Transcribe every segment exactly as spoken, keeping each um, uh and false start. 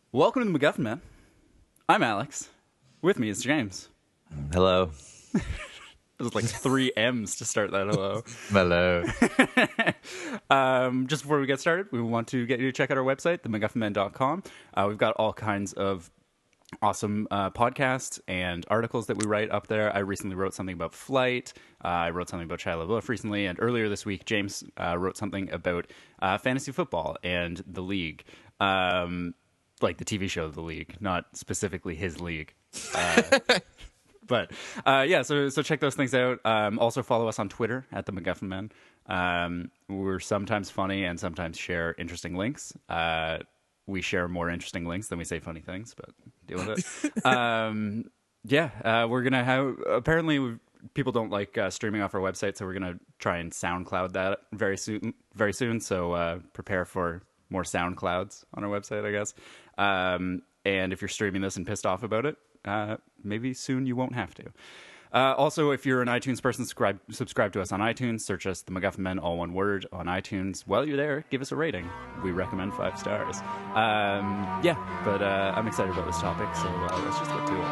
Welcome to the MacGuffin Man. I'm Alex. With me is James. Hello. There's like three M's to start that hello. Hello. um, just before we get started, we want to get you to check out our website, the MacGuffin Man dot com. Uh, we've got all kinds of awesome uh, podcasts and articles that we write up there. I recently wrote something about flight. Uh, I wrote something about Shia LaBeouf recently. And earlier this week, James uh, wrote something about uh, fantasy football and the league. Um, like the T V show The League, not specifically his league. Uh, but uh, yeah, so so check those things out. Um, also follow us on Twitter at the MacGuffin Men. Um, we're sometimes funny and sometimes share interesting links. Uh, we share more interesting links than we say funny things, but deal with it. um, yeah, uh, we're gonna have. Apparently, we've, people don't like uh, streaming off our website, so we're gonna try and SoundCloud that very soon. Very soon, so uh, prepare for more SoundClouds on our website, I guess. Um, and if you're streaming this and pissed off about it, uh, maybe soon you won't have to. Uh, also, if you're an iTunes person, subscribe, subscribe to us on iTunes. Search us, The MacGuffin Men, all one word, on iTunes. While you're there, give us a rating. We recommend five stars. Um, yeah, but uh, I'm excited about this topic, so uh, let's just get to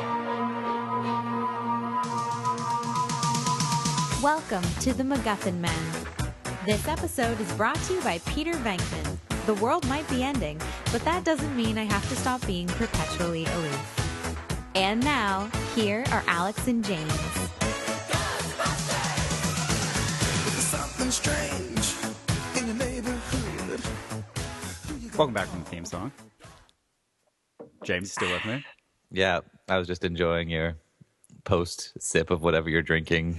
it. Welcome to The MacGuffin Men. This episode is brought to you by Peter Venkman. The world might be ending, but that doesn't mean I have to stop being perpetually aloof. And now, here are Alex and James. Something strange in the neighborhood. Welcome back from the theme song. James, you still with me? Yeah, I was just enjoying your post sip of whatever you're drinking.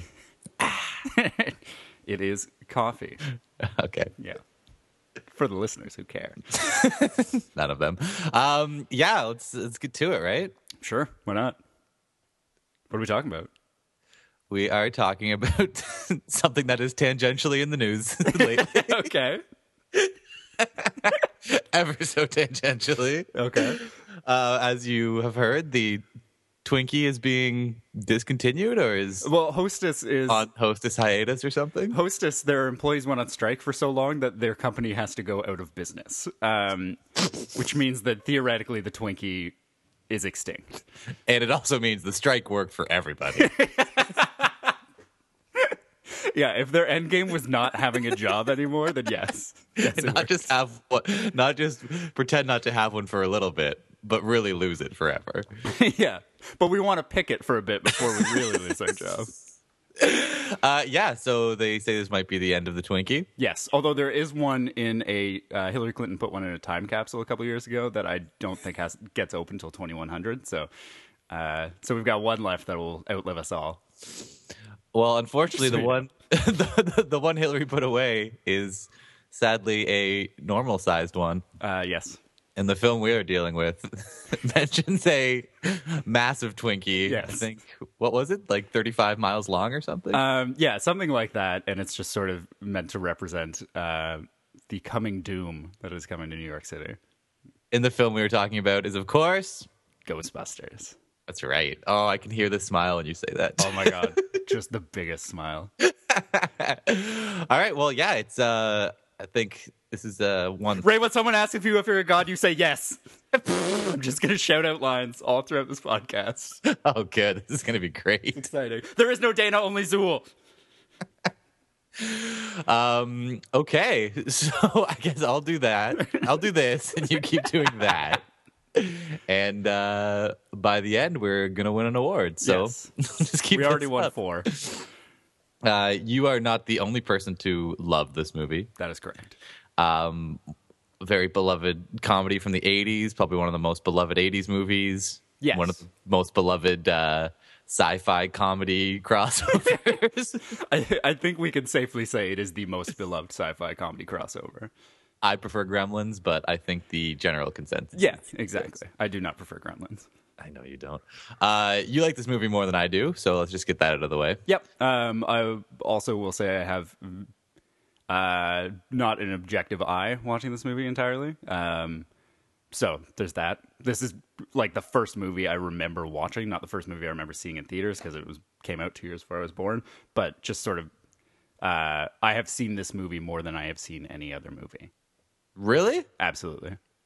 It is coffee. Okay. Yeah. For the listeners who care. None of them. Um, yeah, let's let's get to it, right? Sure. Why not? What are we talking about? We are talking about something that is tangentially in the news lately. Okay. Ever so tangentially. Okay. Uh, as you have heard, the Twinkie is being discontinued, or is well, Hostess is on Hostess hiatus or something. Hostess, their employees went on strike for so long that their company has to go out of business, um, which means that theoretically the Twinkie is extinct. And it also means the strike worked for everybody. Yeah, if their end game was not having a job anymore, then yes, yes not just have what, not just pretend not to have one for a little bit, but really lose it forever. Yeah, but we want to pick it for a bit before we really lose our job. Uh, yeah, so they say this might be the end of the Twinkie. Yes, although there is one in a uh, Hillary Clinton put one in a time capsule a couple years ago that I don't think has gets open until twenty-one hundred. So, uh, so we've got one left that will outlive us all. Well, unfortunately, the one the, the, the one Hillary put away is sadly a normal sized one. Uh, yes. And the film we are dealing with mentions a massive Twinkie. Yes. I think, what was it? Like thirty-five miles long or something? Um, yeah, something like that. And it's just sort of meant to represent uh, the coming doom that is coming to New York City. In the film we were talking about is, of course, Ghostbusters. That's right. Oh, I can hear the smile when you say that. Oh, my God. Just the biggest smile. All right. Well, yeah, it's, uh, I think this is uh, one. Ray, when someone asks if you if you're a god, you say yes. I'm just going to shout out lines all throughout this podcast. Oh, good. This is going to be great. Exciting. There is no Dana, only Zool. um. Okay. So I guess I'll do that. I'll do this, and you keep doing that. And uh, by the end, we're going to win an award. So yes. just keep We already this won up. four. Uh, you are not the only person to love this movie. That is correct. Um, very beloved comedy from the eighties, probably one of the most beloved eighties movies. Yes. One of the most beloved uh, sci-fi comedy crossovers. I, I think we can safely say it is the most beloved sci-fi comedy crossover. I prefer Gremlins, but I think the general consensus. Yeah, exactly. I do not prefer Gremlins. I know you don't. Uh, you like this movie more than I do, so let's just get that out of the way. Yep. Um, I also will say I have uh, not an objective eye watching this movie entirely. Um, so there's that. This is like the first movie I remember watching, not the first movie I remember seeing in theaters because it was came out two years before I was born, but just sort of uh, I have seen this movie more than I have seen any other movie. Really? Absolutely.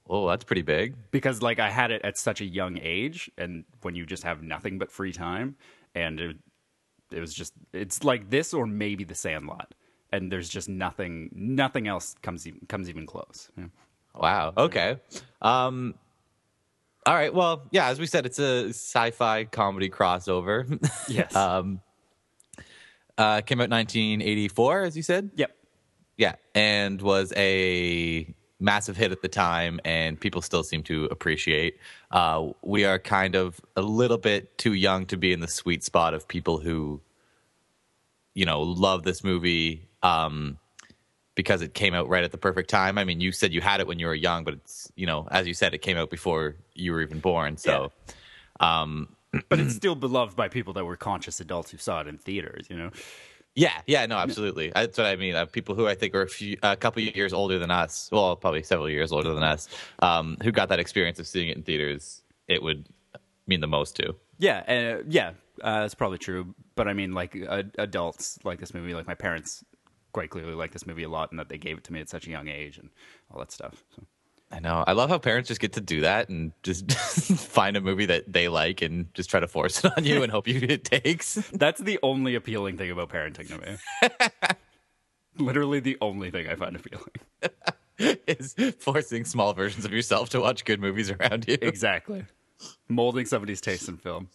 Oh, that's pretty big. because like I had it at such a young age, and when you just have nothing but free time, and it, it was just it's like this or maybe The Sandlot, and there's just nothing nothing else comes even, comes even close. Yeah. Wow. Okay. Um, all right. Well, yeah, as we said, it's a sci-fi comedy crossover. Yes. um, uh, came out nineteen eighty-four, as you said. Yep. Yeah, and was a massive hit at the time, and people still seem to appreciate. Uh, we are kind of a little bit too young to be in the sweet spot of people who, you know, love this movie um, because it came out right at the perfect time. I mean, you said you had it when you were young, but it's, you know, as you said, it came out before you were even born. So, um, But it's still beloved by people that were conscious adults who saw it in theaters, you know? yeah, yeah, no, absolutely. That's what I mean. Uh, people who I think are a, few, a couple of years older than us, well, probably several years older than us, um, who got that experience of seeing it in theaters, it would mean the most to. Yeah, uh, yeah, uh, that's probably true. But I mean, like, uh, adults like this movie. Like, my parents quite clearly like this movie a lot, and that they gave it to me at such a young age and all that stuff. So. I know. I love how parents just get to do that and just find a movie that they like and just try to force it on you and hope you it takes. That's the only appealing thing about parenting to me. Literally the only thing I find appealing. Is forcing small versions of yourself to watch good movies around you. Exactly. Molding somebody's taste in film.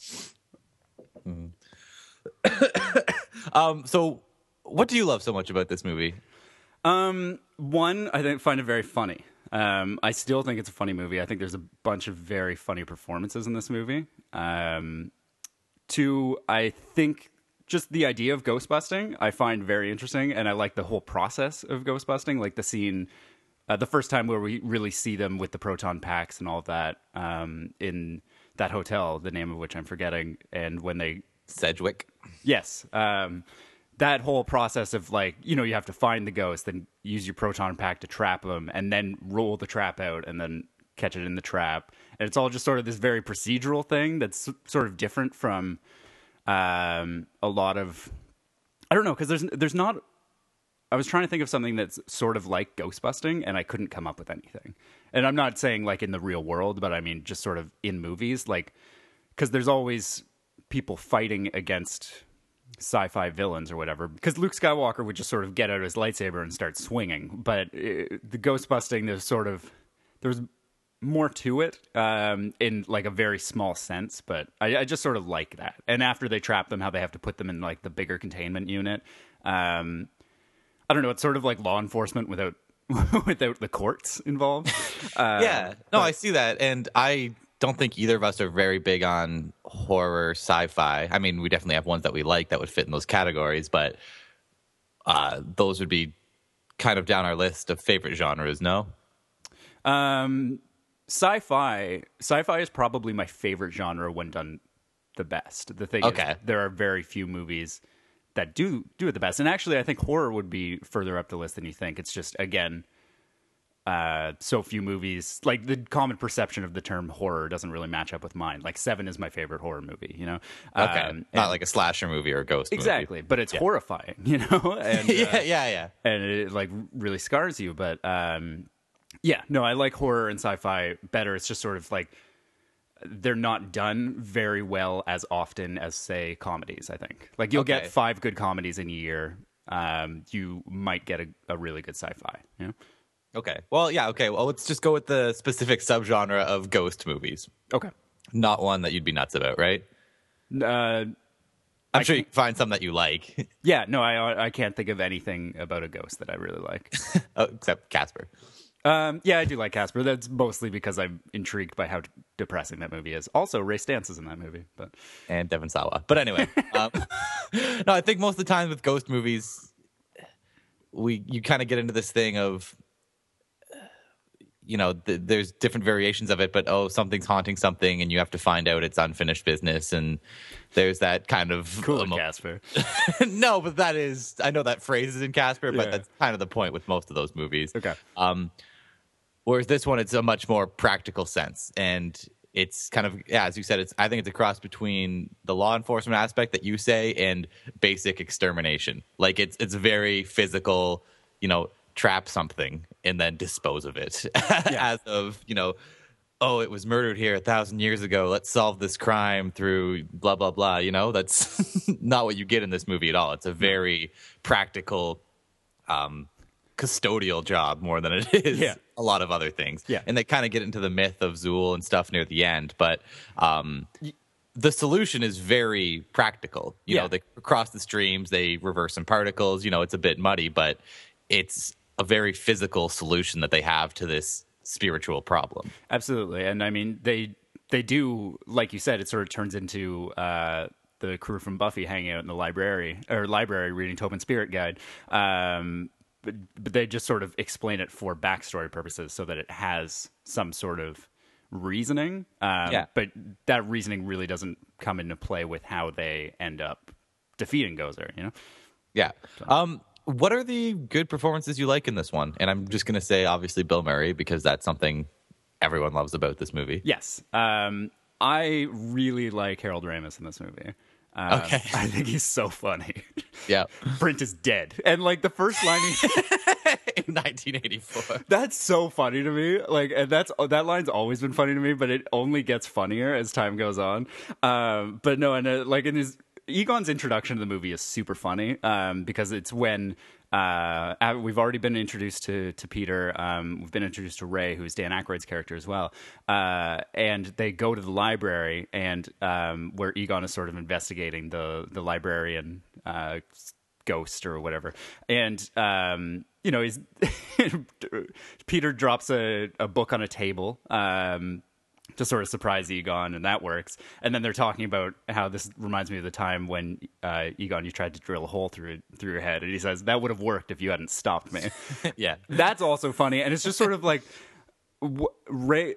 um, so, what do you love so much about this movie? Um, one, I think find it very funny. Um, I still think it's a funny movie. I think there's a bunch of very funny performances in this movie. Um, two, I think just the idea of ghost busting I find very interesting, and I like the whole process of ghost busting, like the scene, uh, the first time where we really see them with the proton packs and all of that um, in that hotel, the name of which I'm forgetting, and when they... Sedgwick. Yes. Um, that whole process of, like, you know, you have to find the ghost, then use your proton pack to trap them, and then roll the trap out, and then catch it in the trap. And it's all just sort of this very procedural thing that's sort of different from um, a lot of... I don't know, because there's there's not... I was trying to think of something that's sort of like ghost busting, and I couldn't come up with anything. And I'm not saying, like, in the real world, but I mean just sort of in movies. Like, because there's always people fighting against... sci-fi villains or whatever, because Luke Skywalker would just sort of get out his lightsaber and start swinging, but it, the ghost busting, there's sort of there's more to it um in like a very small sense, but I, I just sort of like that. And after they trap them, how they have to put them in like the bigger containment unit. um I don't know, it's sort of like law enforcement without without the courts involved. uh, Yeah, no, but, I see that, and I don't think either of us are very big on horror sci-fi. I mean, we definitely have ones that we like that would fit in those categories, but uh, those would be kind of down our list of favorite genres, no? Um, sci-fi, sci-fi is probably my favorite genre when done the best. The thing Okay. is, there are very few movies that do do it the best. And actually, I think horror would be further up the list than you think. It's just, again, uh, so few movies. Like, the common perception of the term horror doesn't really match up with mine. Like, Seven is my favorite horror movie, you know? Okay, Um, not and- like a slasher movie or a ghost movie. Exactly, but it's Yeah. horrifying, you know? And, uh, yeah, yeah, yeah. and it like really scars you. But um, yeah, no, I like horror and sci-fi better. It's just sort of like they're not done very well as often as, say, comedies. I think like you'll Okay. get five good comedies in a year. Um, you might get a, a really good sci-fi. You know? Okay. Well, yeah, okay. Well, let's just go with the specific subgenre of ghost movies. Okay. Not one that you'd be nuts about, right? Uh, I'm sure you can find some that you like, yeah, no, I I can't think of anything about a ghost that I really like. oh, except Casper. Um, yeah, I do like Casper. That's mostly because I'm intrigued by how depressing that movie is. Also, Ray Stantz is in that movie, but And Devon Sawa. But anyway, um, no, I think most of the time with ghost movies, we you kind of get into this thing of, you know, th- there's different variations of it, but oh, something's haunting something, and you have to find out it's unfinished business, and there's that kind of cool, emo- Casper. no, but that is, I know that phrase is in Casper, but Yeah. that's kind of the point with most of those movies. Okay. Um, whereas this one, it's a much more practical sense, and it's kind of, yeah, as you said, it's I think it's a cross between the law enforcement aspect that you say and basic extermination. Like it's it's very physical, you know, trap something and then dispose of it Yeah. as of, you know, oh, it was murdered here a thousand years ago. Let's solve this crime through blah, blah, blah. You know, that's not what you get in this movie at all. It's a very practical, um, custodial job more than it is Yeah. a lot of other things. Yeah. And they kind of get into the myth of Zool and stuff near the end. But um, the solution is very practical. You Yeah. know, they cross the streams, they reverse some particles. You know, it's a bit muddy, but it's a very physical solution that they have to this spiritual problem. Absolutely. And I mean, they they do, like you said, it sort of turns into uh, the crew from Buffy hanging out in the library or library reading Tobin's Spirit Guide. Um, but, but they just sort of explain it for backstory purposes so that it has some sort of reasoning. Um, Yeah. But that reasoning really doesn't come into play with how they end up defeating Gozer, you know? Yeah. Um, what are the good performances you like in this one? And I'm just going to say, obviously, Bill Murray, because that's something everyone loves about this movie. Yes. Um, I really like Harold Ramis in this movie. Um, Okay. I think he's so funny. Yeah. Brent is dead. And like the first line, he, In nineteen eighty-four. that's so funny to me. Like, and that's that line's always been funny to me, but it only gets funnier as time goes on. Um, but no, and uh, like in his Egon's introduction to the movie is super funny um, because it's when uh, uh, we've already been introduced to to Peter. Um, we've been introduced to Ray, who's Dan Aykroyd's character as well. Uh, and they go to the library, and um, where Egon is sort of investigating the the librarian uh, ghost or whatever. And um, you know, he's Peter drops a, a book on a table. Um, to sort of surprise Egon, and that works. And then they're talking about how this reminds me of the time when uh, Egon, you tried to drill a hole through through your head, and he says that would have worked if you hadn't stopped me. Yeah. That's also funny, and it's just sort of like w- Ray,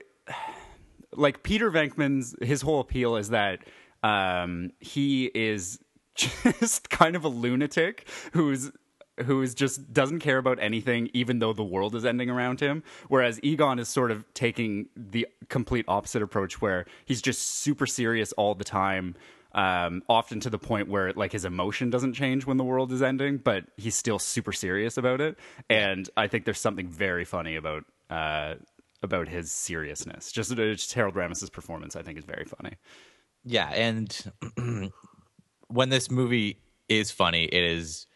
like Peter Venkman's his whole appeal is that um, he is just kind of a lunatic who's. who is just doesn't care about anything, even though the world is ending around him. Whereas Egon is sort of taking the complete opposite approach, where he's just super serious all the time, um, often to the point where like his emotion doesn't change when the world is ending, but he's still super serious about it. And I think there's something very funny about uh, about his seriousness. Just, just Harold Ramis's performance, I think, is very funny. Yeah. And when this movie is funny, it is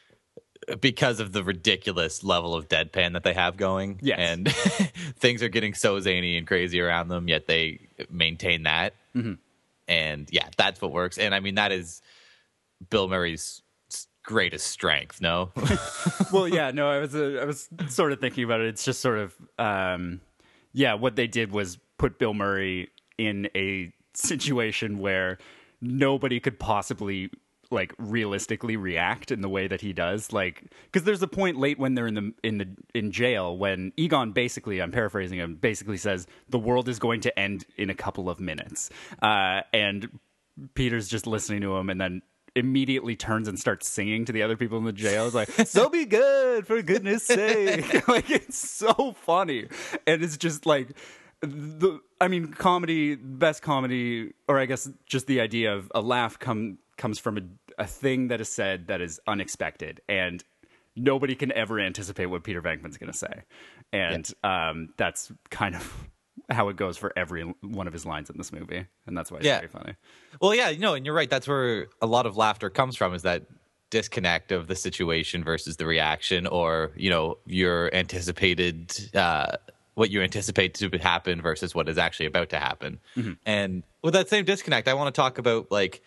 because of the ridiculous level of deadpan that they have going. Yes. And things are getting so zany and crazy around them, yet they maintain that. Mm-hmm. And yeah, that's what works. And I mean, that is Bill Murray's greatest strength, no? Well, yeah, no, I was uh, I was sort of thinking about it. It's just sort of, um, yeah, what they did was put Bill Murray in a situation where nobody could possibly like realistically react in the way that he does, like because there's a point late when they're in the in the in jail when Egon basically, I'm paraphrasing him, basically says the world is going to end in a couple of minutes, uh, and Peter's just listening to him and then immediately turns and starts singing to the other people in the jail. It's like, so be good for goodness sake. Like, it's so funny, and it's just like the I mean comedy, best comedy, or I guess just the idea of a laugh come comes from a, a thing that is said that is unexpected, and nobody can ever anticipate what Peter Venkman's going to say. And yeah. um, that's kind of how it goes for every one of his lines in this movie. And that's why it's yeah. very funny. Well, yeah, you know, and you're right. That's where a lot of laughter comes from, is that disconnect of the situation versus the reaction, or, you know, your anticipated, uh, what you anticipate to happen versus what is actually about to happen. Mm-hmm. And with that same disconnect, I want to talk about like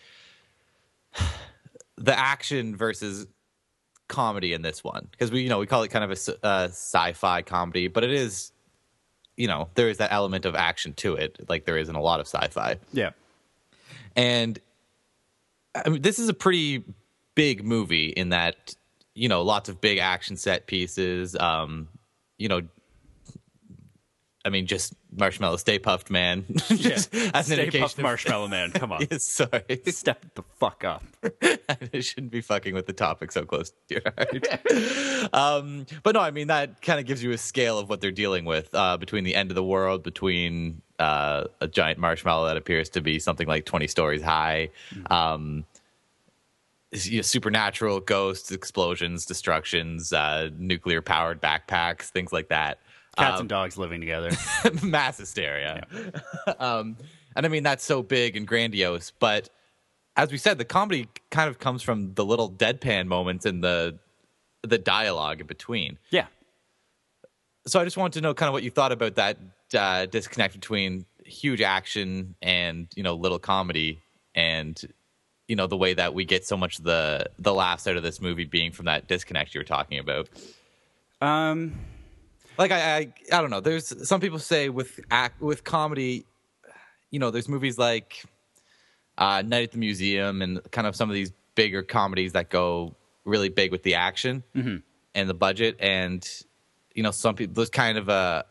the action versus comedy in this one, because we, you know, we call it kind of a uh, sci-fi comedy, but it is, you know, there is that element of action to it, like there is in a lot of sci-fi. Yeah. And I mean, this is a pretty big movie in that, you know, lots of big action set pieces. Um, you know, I mean, just Marshmallow, Stay Puffed Man. Just yeah. as an Stay indication Puffed of, Marshmallow Man. Come on. Yes, sorry. Step the fuck up. I shouldn't be fucking with the topic so close to your heart. um, but no, I mean, that kind of gives you a scale of what they're dealing with uh, between the end of the world, between uh, a giant marshmallow that appears to be something like twenty stories high. Mm-hmm. Um, you know, supernatural ghosts, explosions, destructions, uh, nuclear powered backpacks, things like that. Cats um, and dogs living together. mass hysteria. Yeah. um, and I mean, that's so big and grandiose. But as we said, the comedy kind of comes from the little deadpan moments and the the dialogue in between. Yeah. So I just wanted to know kind of what you thought about that uh, disconnect between huge action and, you know, little comedy, and, you know, the way that we get so much of the the laughs out of this movie being from that disconnect you were talking about. Um, like I, I, I don't know. There's some people say with act with comedy, you know, there's movies like uh, Night at the Museum and kind of some of these bigger comedies that go really big with the action mm-hmm. and the budget, and you know, some people, there's kind of a,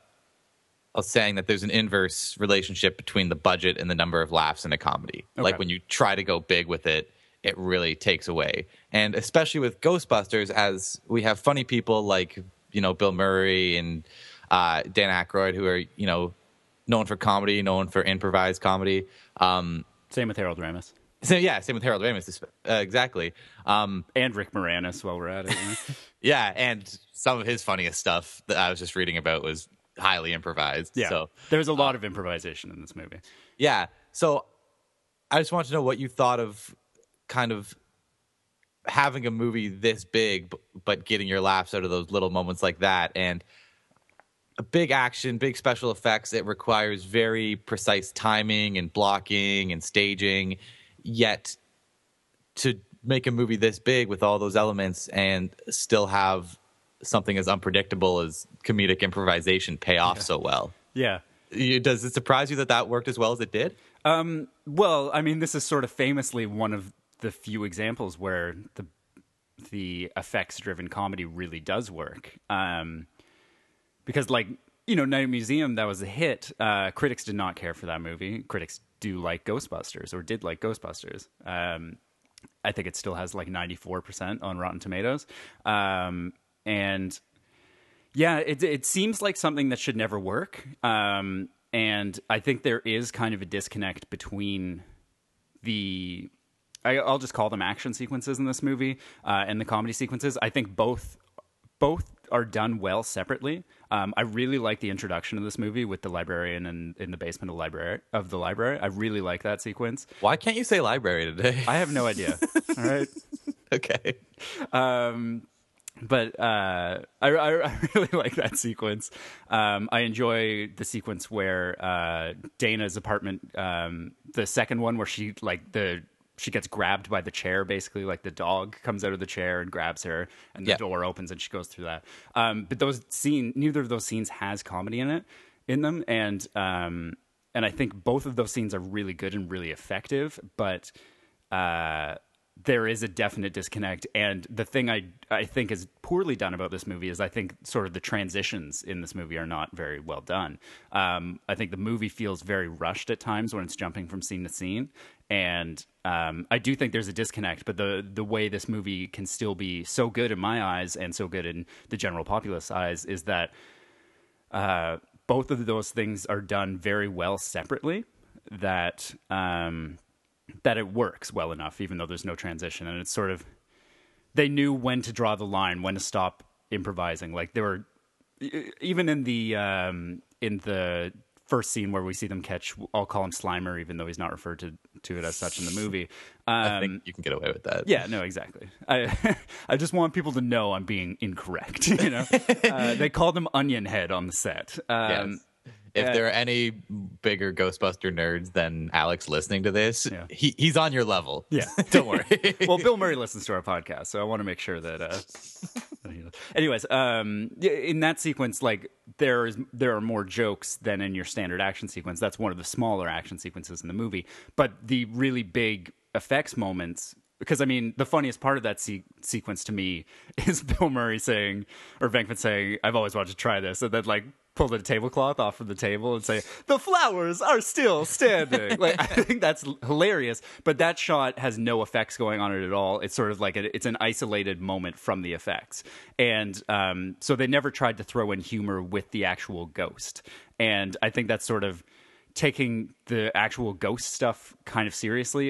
a saying that there's an inverse relationship between the budget and the number of laughs in a comedy. Okay. Like when you try to go big with it, it really takes away. And especially with Ghostbusters, as we have funny people like, you know, Bill Murray and uh, Dan Aykroyd, who are, you know, known for comedy, known for improvised comedy. Um, Same with Harold Ramis. So yeah, same with Harold Ramis, uh, exactly. Um, and Rick Moranis while we're at it. You know? yeah, and some of his funniest stuff that I was just reading about was highly improvised. Yeah, so there's a lot uh, of improvisation in this movie. Yeah, so I just wanted to know what you thought of kind of having a movie this big, but, but getting your laughs out of those little moments like that. And a big action, big special effects, it requires very precise timing and blocking and staging. Yet to make a movie this big with all those elements and still have something as unpredictable as comedic improvisation pay off yeah. so well. Yeah. You, does it surprise you that that worked as well as it did? Um, well, I mean, this is sort of famously one of the few examples where the the effects-driven comedy really does work. Um, because, like, you know, Night at the Museum, that was a hit. Uh, critics did not care for that movie. Critics do like Ghostbusters, or did like Ghostbusters. Um, I think it still has like ninety-four percent on Rotten Tomatoes. Um, and yeah, it, it seems like something that should never work. Um, and I think there is kind of a disconnect between the, I, I'll just call them action sequences in this movie, uh, and the comedy sequences. I think both, both are done well separately. Um, I really like the introduction of this movie with the librarian in, in the basement of the library of the library. I really like that sequence. Why can't you say library today? I have no idea. All right. Okay. Um, but uh, I, I, I really like that sequence. Um, I enjoy the sequence where uh, Dana's apartment, um, the second one where she like the she gets grabbed by the chair, basically, like the dog comes out of the chair and grabs her, and the yeah. door opens and she goes through that. Um, but those scene, neither of those scenes has comedy in it, in them, and um, and I think both of those scenes are really good and really effective. But uh, there is a definite disconnect, and the thing I I think is poorly done about this movie is I think sort of the transitions in this movie are not very well done. Um, I think the movie feels very rushed at times when it's jumping from scene to scene. And um, I do think there's a disconnect, but the the way this movie can still be so good in my eyes and so good in the general populace eyes is that uh, both of those things are done very well separately, that um, that it works well enough, even though there's no transition. And it's sort of, they knew when to draw the line, when to stop improvising. Like there were, even in the um, in the first scene where we see them catch, I'll call him Slimer, even though he's not referred to, to it as such in the movie. Um, I think you can get away with that. Yeah, no, exactly. I I just want people to know I'm being incorrect. You know, uh, they called him Onion Head on the set. Um, yes. If uh, there are any bigger Ghostbuster nerds than Alex listening to this, Yeah. he he's on your level. Yeah, Don't worry. Well, Bill Murray listens to our podcast, so I want to make sure that. Uh, anyways, um, in that sequence, like there is there are more jokes than in your standard action sequence. That's one of the smaller action sequences in the movie, but the really big effects moments. Because, I mean, the funniest part of that se- sequence to me is Bill Murray saying, or Venkman saying, I've always wanted to try this. And then, like, pull the tablecloth off of the table and say, the flowers are still standing. Like, I think that's hilarious. But that shot has no effects going on it at all. It's sort of like, a, it's an isolated moment from the effects. And um, so they never tried to throw in humor with the actual ghost. And I think that's sort of taking the actual ghost stuff kind of seriously is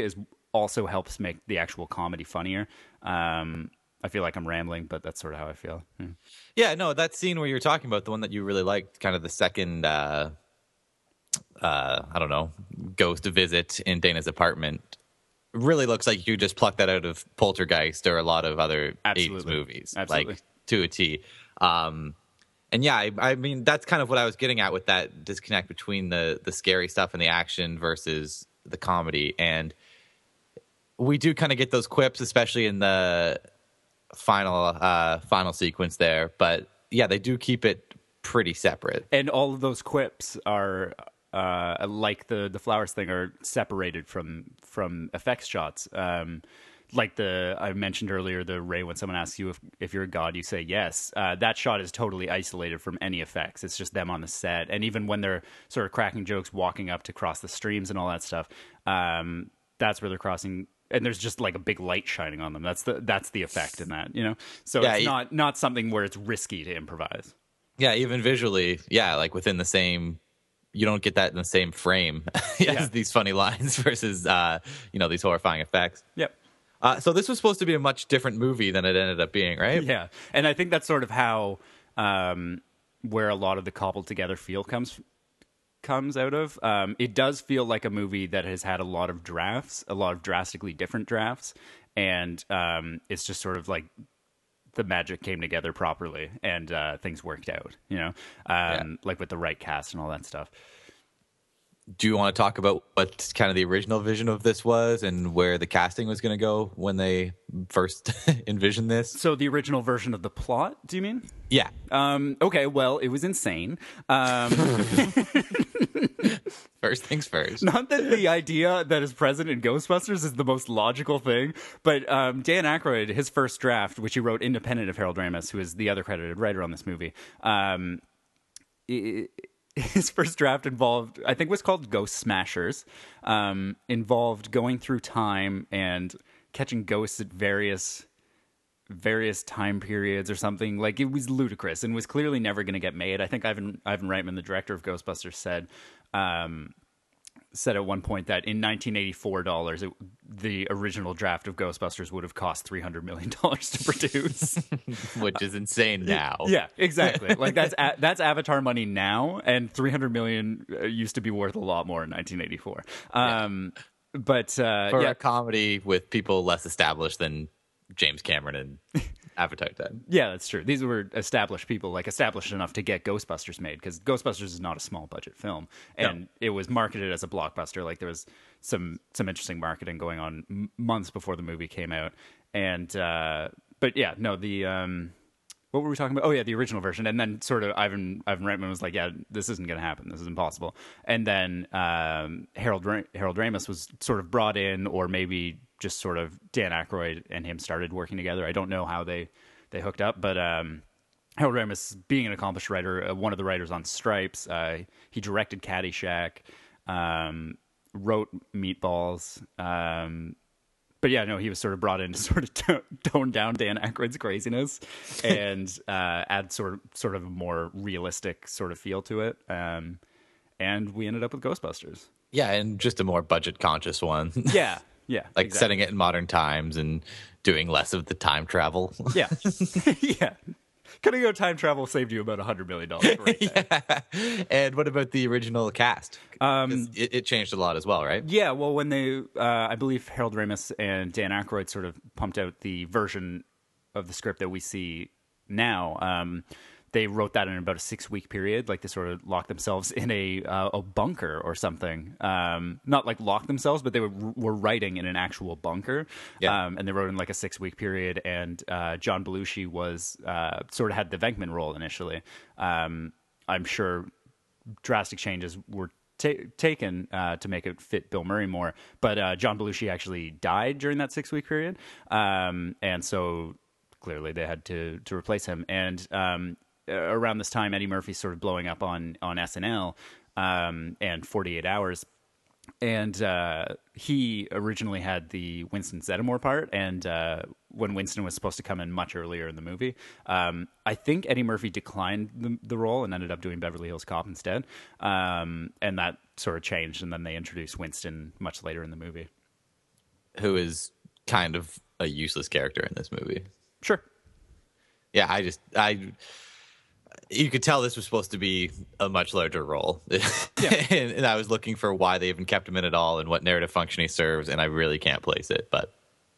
also helps make the actual comedy funnier. Um, I feel like I'm rambling, but that's sort of how I feel. Yeah. Yeah, no, that scene where you're talking about, the one that you really liked, kind of the second, uh, uh, I don't know, ghost visit in Dana's apartment, really looks like you just plucked that out of Poltergeist or a lot of other Absolutely. eighties movies, Absolutely. like to a T. Um, and yeah, I, I mean, that's kind of what I was getting at with that disconnect between the the scary stuff and the action versus the comedy. And we do kind of get those quips, especially in the final uh, final sequence there. But yeah, they do keep it pretty separate. And all of those quips are uh, like the the flowers thing are separated from from effects shots. Um, like the I mentioned earlier, the Ray, when someone asks you if, if you're a god, you say yes. Uh, that shot is totally isolated from any effects. It's just them on the set. And even when they're sort of cracking jokes, walking up to cross the streams and all that stuff, um, that's where they're crossing. And there's just like a big light shining on them. That's the that's the effect in that, you know. So Yeah, it's you- not not something where it's risky to improvise. Yeah, even visually, yeah, like within the same, you don't get that in the same frame as Yeah. these funny lines versus, uh, you know, these horrifying effects. Yep. Uh, so this was supposed to be a much different movie than it ended up being, right? Yeah, and I think that's sort of how um, where a lot of the cobbled together feel comes comes out of. Um, it does feel like a movie that has had a lot of drafts, a lot of drastically different drafts, and um, it's just sort of like the magic came together properly and uh, things worked out. You know, um, Yeah. like with the right cast and all that stuff. Do you want to talk about what kind of the original vision of this was and where the casting was going to go when they first envisioned this? So the original version of the plot, do you mean? Yeah. Um, okay, well, it was insane. Um, First things first. Not that the idea that is present in Ghostbusters is the most logical thing, but um, Dan Aykroyd, his first draft, which he wrote independent of Harold Ramis, who is the other credited writer on this movie, um, i- his first draft involved, I think, was called Ghost Smashers, um, involved going through time and catching ghosts at various various time periods or something. Like, it was ludicrous and was clearly never going to get made. I think Ivan Ivan Reitman, the director of Ghostbusters, said um, said at one point that in nineteen eighty-four dollars, it, the original draft of Ghostbusters would have cost three hundred million dollars to produce. Which is insane now. Yeah, exactly. Like that's a, that's Avatar money now, and three hundred million uh, used to be worth a lot more in nineteen eighty-four. Um, But uh, For yeah, a comedy with people less established than James Cameron and Avatar did. yeah, that's true. These were established people, like established enough to get Ghostbusters made, because Ghostbusters is not a small budget film, and No. it was marketed as a blockbuster. Like there was some some interesting marketing going on m- months before the movie came out, and uh, but yeah, no, the um, what were we talking about? Oh yeah, the original version, and then sort of Ivan Ivan Reitman was like, yeah, this isn't going to happen. This is impossible. And then um, Harold Ra- Harold Ramis was sort of brought in, or maybe just sort of Dan Aykroyd and him started working together. I don't know how they they hooked up, but um, Harold Ramis, being an accomplished writer, uh, one of the writers on Stripes, uh, he directed Caddyshack, um, wrote Meatballs. Um, but yeah, no, he was sort of brought in to sort of to- tone down Dan Aykroyd's craziness and uh, add sort of sort of a more realistic sort of feel to it. Um, and we ended up with Ghostbusters. Yeah, and just a more budget conscious one. Yeah, yeah, Like exactly. setting it in modern times and doing less of the time travel. Yeah, yeah. Cutting out time travel saved you about a hundred million dollars. Right there. And what about the original cast? 'Cause Um, it, it changed a lot as well, right? Yeah, well, when they, uh, I believe Harold Ramis and Dan Aykroyd sort of pumped out the version of the script that we see now. Um, they wrote that in about a six-week period. Like they sort of locked themselves in a uh, a bunker or something. Um, not like locked themselves, but they were, were writing in an actual bunker. Yeah. Um, and they wrote in like a six-week period. And uh, John Belushi was uh, sort of had the Venkman role initially. Um, I'm sure drastic changes were ta- taken uh, to make it fit Bill Murray more. But uh, John Belushi actually died during that six-week period. Um, and so clearly they had to, to replace him. And um, around this time, Eddie Murphy's sort of blowing up on, on S N L um, and forty-eight hours. And uh, he originally had the Winston Zeddemore part, and uh, when Winston was supposed to come in much earlier in the movie, um, I think Eddie Murphy declined the, the role and ended up doing Beverly Hills Cop instead, um, and that sort of changed, and then they introduced Winston much later in the movie. who is kind of a useless character in this movie. Sure. Yeah, I just I you could tell this was supposed to be a much larger role. Yeah. and, and I was looking for why they even kept him in at all and what narrative function he serves, and I really can't place it. But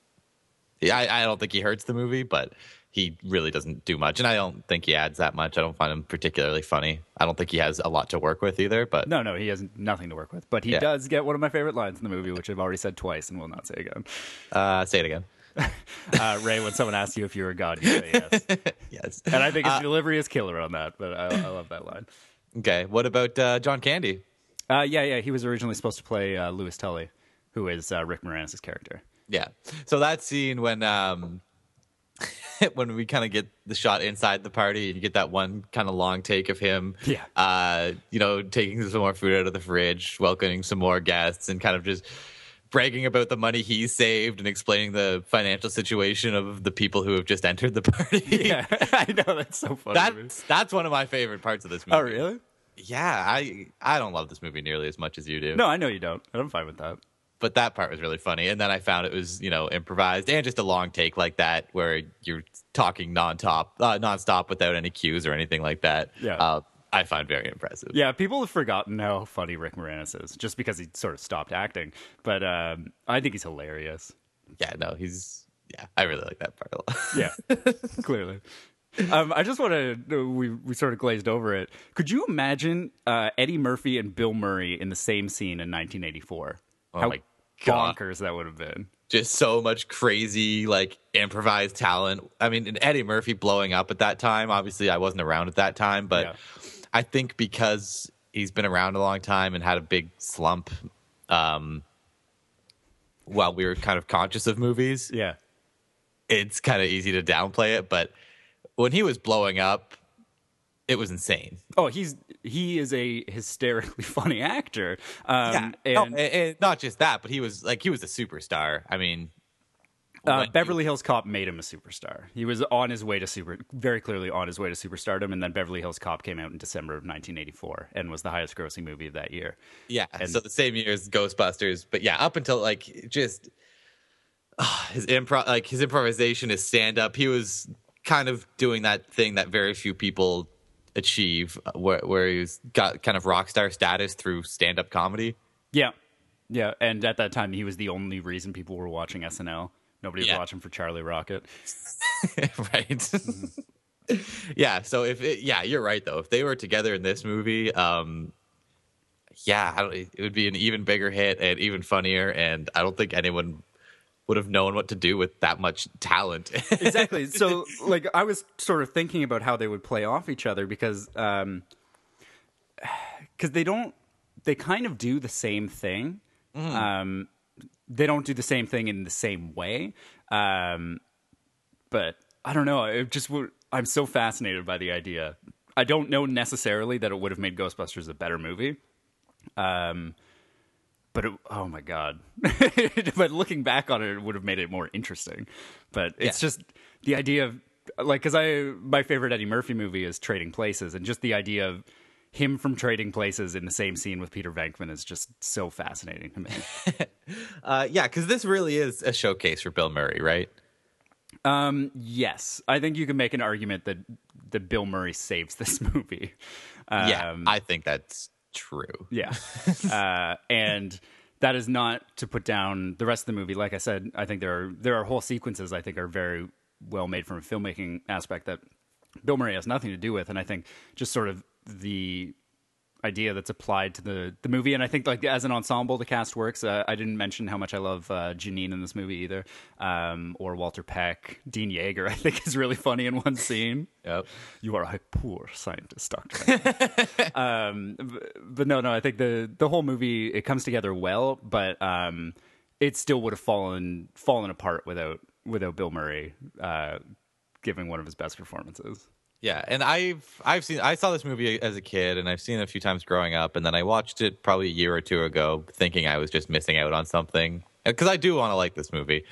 I, I don't think he hurts the movie, but he really doesn't do much. And I don't think he adds that much. I don't find him particularly funny. I don't think he has a lot to work with either. But No, no, he has nothing to work with. But he Yeah. does get one of my favorite lines in the movie, which I've already said twice and will not say again. uh, say it again. Uh, Ray, when someone asks you if you're a god, you say yes. Yes. And I think his Uh, delivery is killer on that, but I, I love that line. Okay. What about uh, John Candy? Uh, yeah, yeah, he was originally supposed to play uh, Louis Tully, who is uh, Rick Moranis' character. Yeah. So that scene when um when we kind of get the shot inside the party and you get that one kind of long take of him, Yeah. uh, you know, taking some more food out of the fridge, welcoming some more guests, and kind of just bragging about the money he's saved and explaining the financial situation of the people who have just entered the party. Yeah, I know, that's so funny. That's that's one of my favorite parts of this movie. Oh, really? Yeah, I I don't love this movie nearly as much as you do. No, I know you don't. I'm fine with that. But that part was really funny. And then I found it was, you know, improvised and just a long take like that where you're talking non-stop, uh, non-stop without any cues or anything like that. Yeah. Uh, I find very impressive. Yeah, people have forgotten how funny Rick Moranis is, just because he sort of stopped acting. But um, I think he's hilarious. Yeah, no, he's, yeah, I really like that part a lot. Yeah, clearly. Um, I just want to, we, we sort of glazed over it. Could you imagine uh, Eddie Murphy and Bill Murray in the same scene in nineteen eighty-four? Oh How my God. bonkers that would have been. Just so much crazy, like, improvised talent. I mean, and Eddie Murphy blowing up at that time. Obviously, I wasn't around at that time, but Yeah. I think because he's been around a long time and had a big slump um, while we were kind of conscious of movies, Yeah. it's kind of easy to downplay it. But when he was blowing up, it was insane. Oh, he's he is a hysterically funny actor. Um, yeah, no, and and, and not just that, but he was like he was a superstar. I mean, uh, when- Beverly Hills Cop made him a superstar. He was on his way to super, very clearly on his way to superstardom. And then Beverly Hills Cop came out in December of nineteen eighty-four and was the highest grossing movie of that year. yeah. and- So the same year as Ghostbusters, but yeah, up until like just uh, his improv, like his improvisation, his stand up, he was kind of doing that thing that very few people achieve, uh, where where he's got kind of rock star status through stand up comedy. Yeah, yeah. And at that time, he was the only reason people were watching S N L. Nobody was Yeah. watching for Charlie Rocket. Right. Yeah. So if it, yeah, you're right though. If they were together in this movie, um, yeah, I don't, it would be an even bigger hit and even funnier. And I don't think anyone would have known what to do with that much talent. Exactly. So, like, I was sort of thinking about how they would play off each other because, um, because they don't, they kind of do the same thing. Um, they don't do the same thing in the same way. Um, but I don't know. It just would. I'm so fascinated by the idea. I don't know necessarily that it would have made Ghostbusters a better movie. Um, but it, oh my god! But looking back on it, it would have made it more interesting. But it's Yeah. just the idea of like because I my favorite Eddie Murphy movie is Trading Places, and just the idea of him from Trading Places in the same scene with Peter Venkman is just so fascinating to me. uh, yeah, because this really is a showcase for Bill Murray, right? Um, yes, I think you can make an argument that that Bill Murray saves this movie. Um, Yeah, I think that's true. Yeah. uh, and that is not to put down the rest of the movie. Like I said, I think there are there are whole sequences I think are very well made from a filmmaking aspect that Bill Murray has nothing to do with, and I think just sort of the idea that's applied to the, the movie. And I think like as an ensemble, the cast works. Uh, I didn't mention how much I love uh, Janine in this movie either, um, or Walter Peck. Dean Yeager, I think, is really funny in one scene. Yep. You are a poor scientist, Doctor um, b- but no, no, I think the the whole movie, it comes together well, but um, it still would have fallen fallen apart without without Bill Murray uh, giving one of his best performances. Yeah, and I've I've seen I saw this movie as a kid, and I've seen it a few times growing up, and then I watched it probably a year or two ago, thinking I was just missing out on something because I do want to like this movie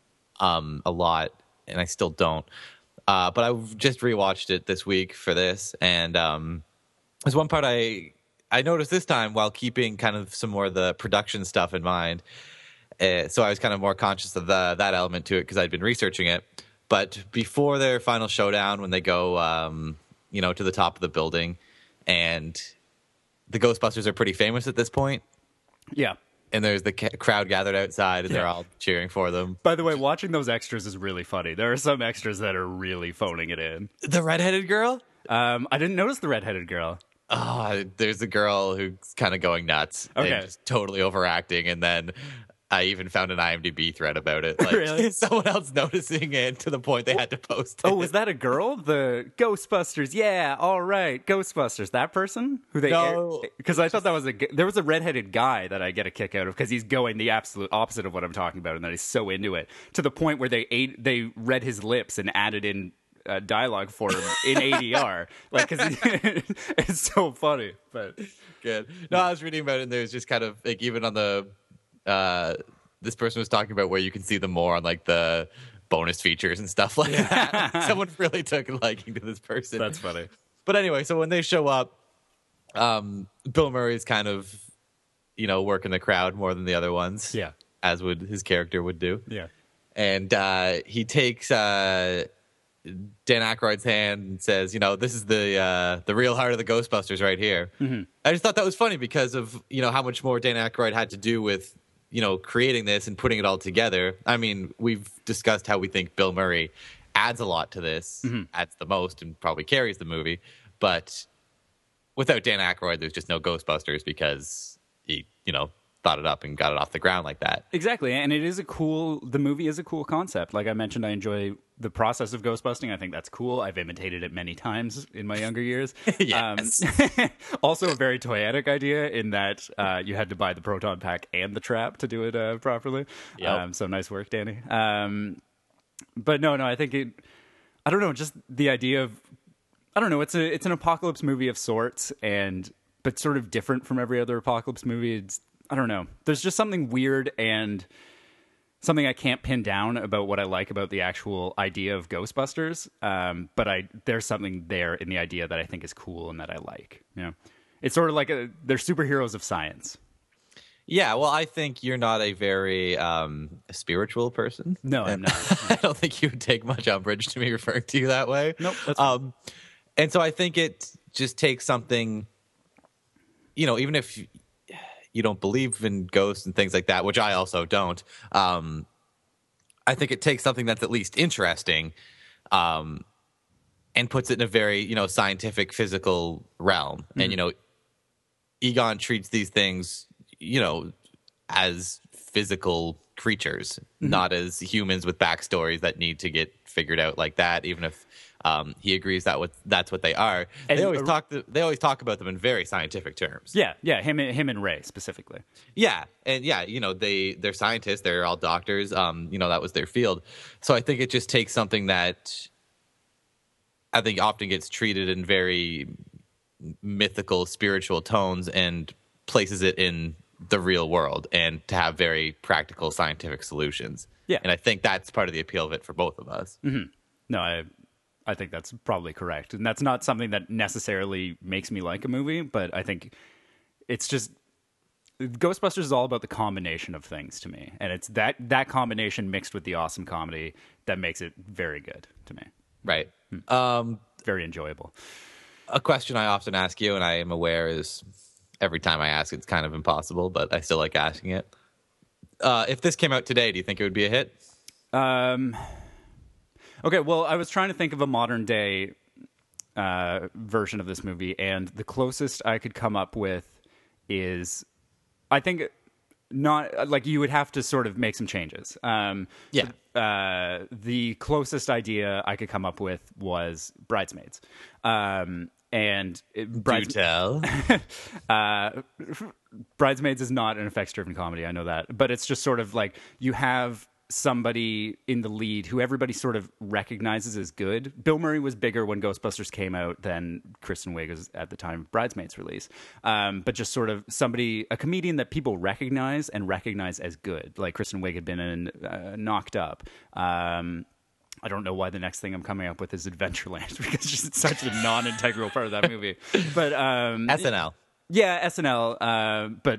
um, a lot, and I still don't. Uh, but I just rewatched it this week for this, and um, there's one part I I noticed this time while keeping kind of some more of the production stuff in mind. Uh, so I was kind of more conscious of the, that element to it because I'd been researching it. But before their final showdown, when they go, um, you know, to the top of the building, and the Ghostbusters are pretty famous at this point, Yeah. and there's the ca- crowd gathered outside, and Yeah. they're all cheering for them. By the way, watching those extras is really funny. There are some extras that are really phoning it in. The redheaded girl? Um, I didn't notice the redheaded girl. Oh, there's a girl who's kind of going nuts. Okay. And just totally overacting. And then I even found an IMDb thread about it. Like, Really? someone else noticing it to the point they had to post it. Oh, was that a girl? The Ghostbusters. Yeah, all right. Ghostbusters. That person? Who they No. Because I thought that was a... g- There was a redheaded guy that I get a kick out of because he's going the absolute opposite of what I'm talking about and that he's so into it. To the point where they ate, they read his lips and added in uh, dialogue for him in A D R. Like, because it's so funny. But Good. No, I was reading about it, and there's just kind of, like, even on the... Uh, this person was talking about where you can see them more on, like, the bonus features and stuff like that. Someone really took a liking to this person. that's funny. But anyway, so when they show up, um, Bill Murray's kind of, you know, working the crowd more than the other ones. Yeah. As would his character would do. Yeah. And uh, he takes uh, Dan Aykroyd's hand and says, you know, this is the uh, the real heart of the Ghostbusters right here. Mm-hmm. I just thought that was funny because of, you know, how much more Dan Aykroyd had to do with, you know, creating this and putting it all together. I mean, we've discussed how we think Bill Murray adds a lot to this, mm-hmm. adds the most, and probably carries the movie. But without Dan Aykroyd, there's just no Ghostbusters because he, you know, thought it up and got it off the ground like that. Exactly. And it is a cool, the movie is a cool concept. Like I mentioned, I enjoy the process of ghostbusting. I think that's cool. I've imitated it many times in my younger years. Yes. Um, also a very toyetic idea in that uh, you had to buy the proton pack and the trap to do it uh, properly. Yep. Um, so nice work, Danny. Um, but no, no, I think it, I don't know, just the idea of, I don't know, it's a, it's an apocalypse movie of sorts and, but sort of different from every other apocalypse movie. It's, I don't know. There's just something weird and something I can't pin down about what I like about the actual idea of Ghostbusters. Um, but I there's something there in the idea that I think is cool and that I like. You know, it's sort of like a, they're superheroes of science. Yeah, well, I think you're not a very um, spiritual person. No, I'm not. I don't think you would take much umbrage to me referring to you that way. Nope. That's um, and so I think it just takes something, you know, even if you don't believe in ghosts and things like that, which I also don't. Um, I think it takes something that's at least interesting, um, and puts it in a very, you know, scientific, physical realm. Mm-hmm. And, you know, Egon treats these things, you know, as physical creatures, mm-hmm. not as humans with backstories that need to get figured out like that, even if um, he agrees that what, that's what they are. And they always uh, talk. To, they always talk about them in very scientific terms. Yeah, yeah. Him, him and Ray specifically. Yeah, and yeah, you know, they they're scientists. They're all doctors. Um, you know, that was their field. So I think it just takes something that I think often gets treated in very mythical, spiritual tones and places it in the real world, and to have very practical, scientific solutions. Yeah, and I think that's part of the appeal of it for both of us. Mm-hmm. No, I. I think that's probably correct. And that's not something that necessarily makes me like a movie, but I think it's just Ghostbusters is all about the combination of things to me. And it's that that combination mixed with the awesome comedy that makes it very good to me. Right. Hmm. Um, very enjoyable. A question I often ask you, and I am aware is every time I ask it's kind of impossible, but I still like asking it. Uh, if this came out today, do you think it would be a hit? Um... Okay, well, I was trying to think of a modern day uh, version of this movie, and the closest I could come up with is, I think, not like you would have to sort of make some changes. Um, yeah. Uh, the closest idea I could come up with was Bridesmaids, um, and it, Brides- Do tell. uh, Bridesmaids is not an effects-driven comedy. I know that, but it's just sort of like you have somebody in the lead who everybody sort of recognizes as good. Bill Murray was bigger when Ghostbusters came out than Kristen Wiig was at the time of Bridesmaids release. Um, but just sort of somebody, a comedian that people recognize and recognize as good. Like Kristen Wiig had been in uh, Knocked Up. Um, I don't know why the next thing I'm coming up with is Adventureland because it's such a non-integral part of that movie. But um, S N L. Yeah, S N L. Uh, but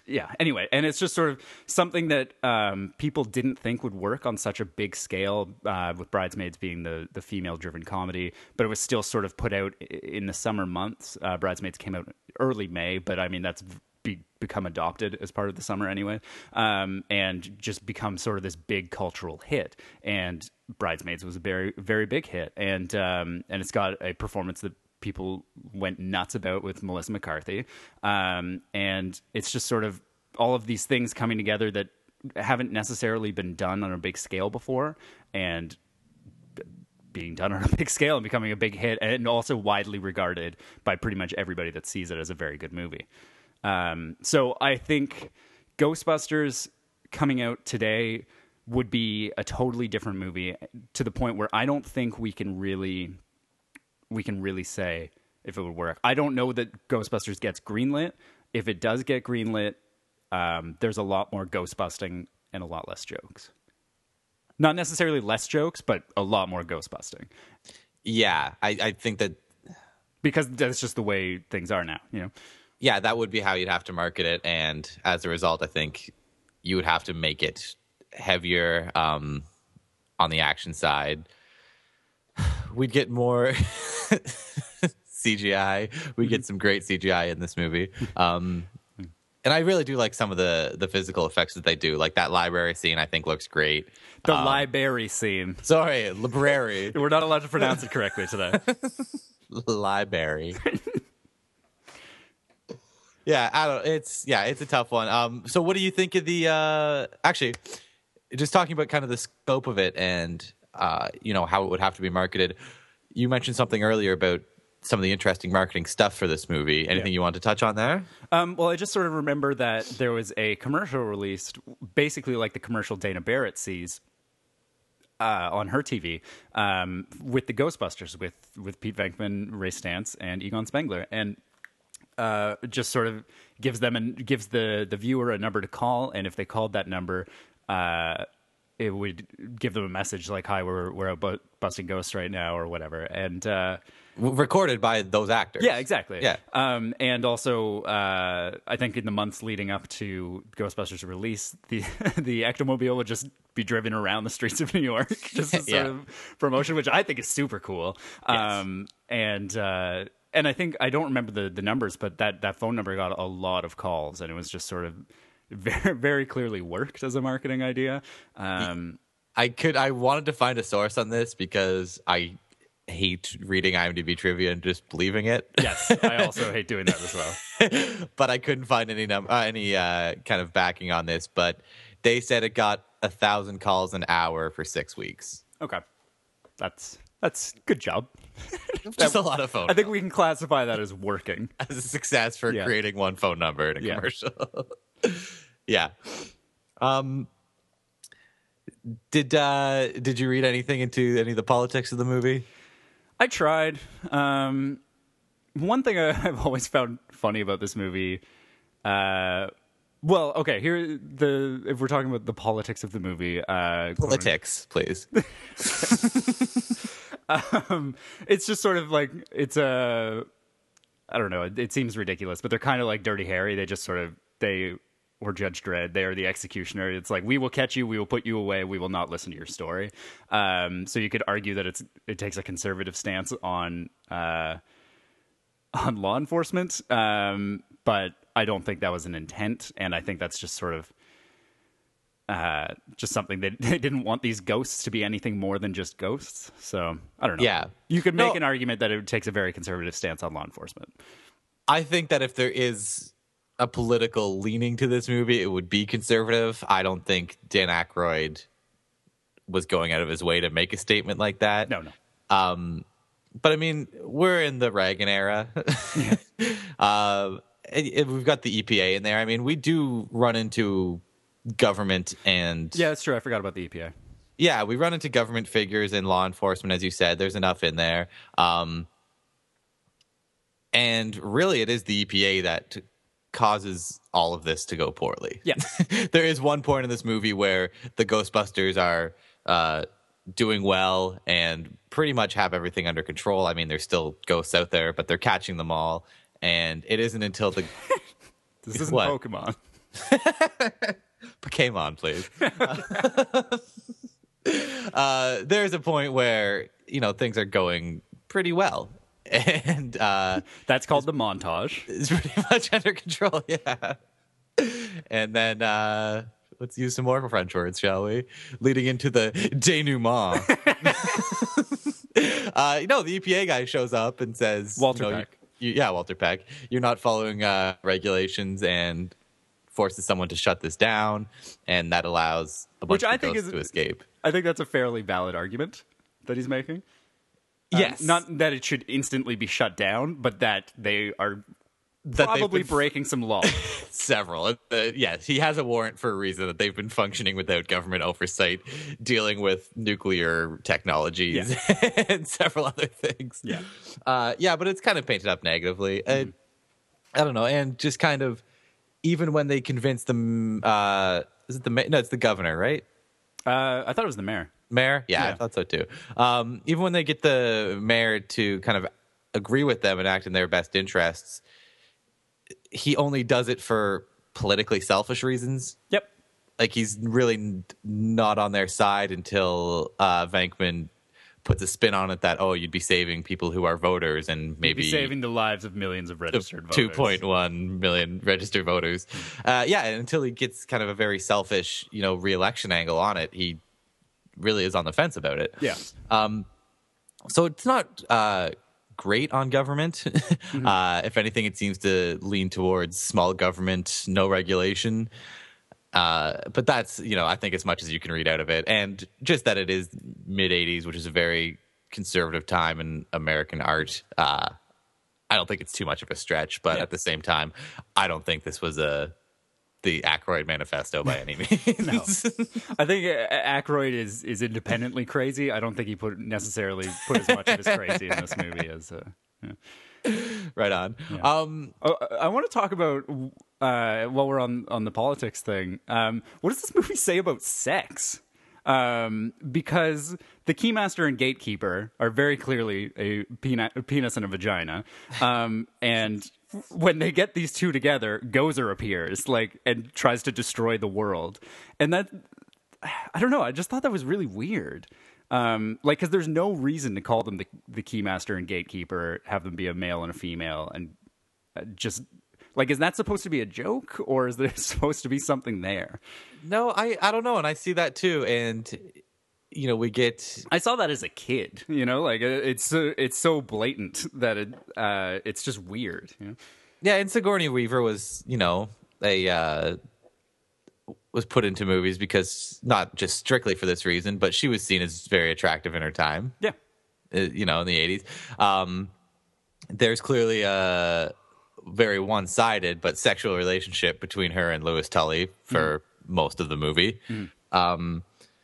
yeah, anyway, and it's just sort of something that um, people didn't think would work on such a big scale, uh, with Bridesmaids being the, the female-driven comedy, but it was still sort of put out in the summer months. Uh, Bridesmaids came out early May, but I mean, that's be, become adopted as part of the summer anyway, um, and just become sort of this big cultural hit. And Bridesmaids was a very, very big hit, and um, and it's got a performance that people went nuts about with Melissa McCarthy. Um, and it's just sort of all of these things coming together that haven't necessarily been done on a big scale before, and b- being done on a big scale and becoming a big hit, and also widely regarded by pretty much everybody that sees it as a very good movie. Um, so I think Ghostbusters coming out today would be a totally different movie, to the point where I don't think we can really... we can really say if it would work. I don't know that Ghostbusters gets greenlit. If it does get greenlit, um, there's a lot more ghost busting and a lot less jokes. Not necessarily less jokes, but a lot more ghost busting. Yeah, I, I think that... because that's just the way things are now, you know? Yeah, that would be how you'd have to market it. And as a result, I think you would have to make it heavier um, on the action side. We'd get more C G I. We get some great C G I in this movie. Um, and I really do like some of the, the physical effects that they do. Like that library scene, I think looks great. The um, library scene. Sorry, library. We're not allowed to pronounce it correctly today. Library. Yeah, I don't. It's yeah, it's a tough one. Um, so what do you think of the? Uh, actually, just talking about kind of the scope of it and uh, you know, how it would have to be marketed. You mentioned something earlier about some of the interesting marketing stuff for this movie. Anything Yeah. you want to touch on there? Um, well, I just sort of remember that there was a commercial released, basically like the commercial Dana Barrett sees uh, on her T V, um, with the Ghostbusters, with with Pete Venkman, Ray Stantz, and Egon Spengler, and uh, just sort of gives them and gives the the viewer a number to call, and if they called that number, uh, it would give them a message like, "Hi, we're we're out busting ghosts right now," or whatever, and. Uh, Recorded by those actors. Yeah, exactly. Yeah. Um, and also, uh, I think in the months leading up to Ghostbusters release, the the Ectomobile would just be driven around the streets of New York, just as sort Yeah. of promotion, which I think is super cool. Um, and uh, and I think, I don't remember the, the numbers, but that, that phone number got a lot of calls, and it was just sort of very, very clearly worked as a marketing idea. Um, I could. I wanted to find a source on this because I hate reading IMDb trivia and just believing it. yes, I also hate doing that as well. But I couldn't find any num- uh, any uh, kind of backing on this. But they said it got a thousand calls an hour for six weeks. Okay. That's that's good job. Just a lot of phone. I think we can classify that as working. as a success for Yeah. creating one phone number in a Yeah. commercial. Yeah. Um. Did uh did you read anything into any of the politics of the movie? I tried. Um, one thing I, I've always found funny about this movie, uh, well, okay, here the if we're talking about the politics of the movie, uh, Politics, please. um, it's just sort of like it's a, I don't know, it, it seems ridiculous, but they're kind of like Dirty Harry. They just sort of they. Or Judge Dredd, they are the executioner. It's like, we will catch you, we will put you away, we will not listen to your story. Um, so you could argue that it's it takes a conservative stance on uh, on law enforcement, um, but I don't think that was an intent, and I think that's just sort of uh, just something that they didn't want these ghosts to be anything more than just ghosts. So I don't know. Yeah. You could make No. an argument that it takes a very conservative stance on law enforcement. I think that if there is a political leaning to this movie, it would be conservative. I don't think Dan Aykroyd was going out of his way to make a statement like that. No, no. Um, but I mean, we're in the Reagan era. uh, and- and we've got the E P A in there. I mean, we do run into government and Yeah, that's true. I forgot about the E P A. yeah, we run into government figures in law enforcement, as you said. There's enough in there. Um, and really, it is the E P A that causes all of this to go poorly. Yeah. There is one point in this movie where the Ghostbusters are uh, doing well and pretty much have everything under control. I mean, there's still ghosts out there, but they're catching them all. And it isn't until the This isn't What? Pokemon. Pokemon, please. uh, there's a point where, you know, things are going pretty well. And uh, That's called the montage. it's pretty much under control, yeah. And then uh, let's use some more French words, shall we? Leading into the denouement. uh, you know, the E P A guy shows up and says, Walter you know, Peck. You, you, yeah, Walter Peck. You're not following uh, regulations and forces someone to shut this down, and that allows a bunch Which I of think ghosts is- to escape. I think that's a fairly valid argument that he's making. Uh, Yes. Not that it should instantly be shut down, but that they are That they've probably been- breaking some law. Several. Uh, yes, he has a warrant for a reason that they've been functioning without government oversight, dealing with nuclear technologies and several other things. Yeah. Uh, yeah, but it's kind of painted up negatively. Mm-hmm. Uh, I don't know. And just kind of, even when they convince them, uh, is it the, ma- no, it's the governor, right? Uh, I thought it was the mayor. Mayor? Yeah, I Yeah. thought so too. Um, even when they get the mayor to kind of agree with them and act in their best interests, he only does it for politically selfish reasons. Yep. Like, he's really n- not on their side until uh, Venkman puts a spin on it that, oh, you'd be saving people who are voters and maybe Be saving the lives of millions of registered voters. two point one million registered voters. Uh, yeah, and until he gets kind of a very selfish, you know, re-election angle on it, he really is on the fence about it. Yeah. Um, so it's not uh, great on government. Mm-hmm. uh, if anything, it seems to lean towards small government, no regulation. Uh, but that's, you know, I think as much as you can read out of it. And just that it is mid eighties, which is a very conservative time in American art. Uh, I don't think it's too much of a stretch, but Yeah. at the same time, I don't think this was a the Aykroyd manifesto by any means. I think uh, Aykroyd is is independently crazy. I don't think he put necessarily put as much of his crazy in this movie as. Uh, yeah. Right on. Um, Oh, I want to talk about uh, while we're on on the politics thing. Um, what does this movie say about sex? Um, because the Keymaster and Gatekeeper are very clearly a, peni- a penis and a vagina, um, and when they get these two together, Gozer appears like and tries to destroy the world, and that I don't know. I just thought that was really weird. Um, like, because there's no reason to call them the the Keymaster and Gatekeeper, have them be a male and a female, and uh, just like, is that supposed to be a joke, or is there supposed to be something there? no, I, I don't know. And I see that too. And, you know, we get I saw that as a kid, you know, like it- it's so, it's so blatant that it uh, it's just weird. You know? Yeah, and Sigourney Weaver was, you know, a uh, was put into movies because not just strictly for this reason, but she was seen as very attractive in her time. Yeah, uh, You know, in the eighties. Um, there's clearly a very one-sided but sexual relationship between her and Louis Tully for most of the movie. Um,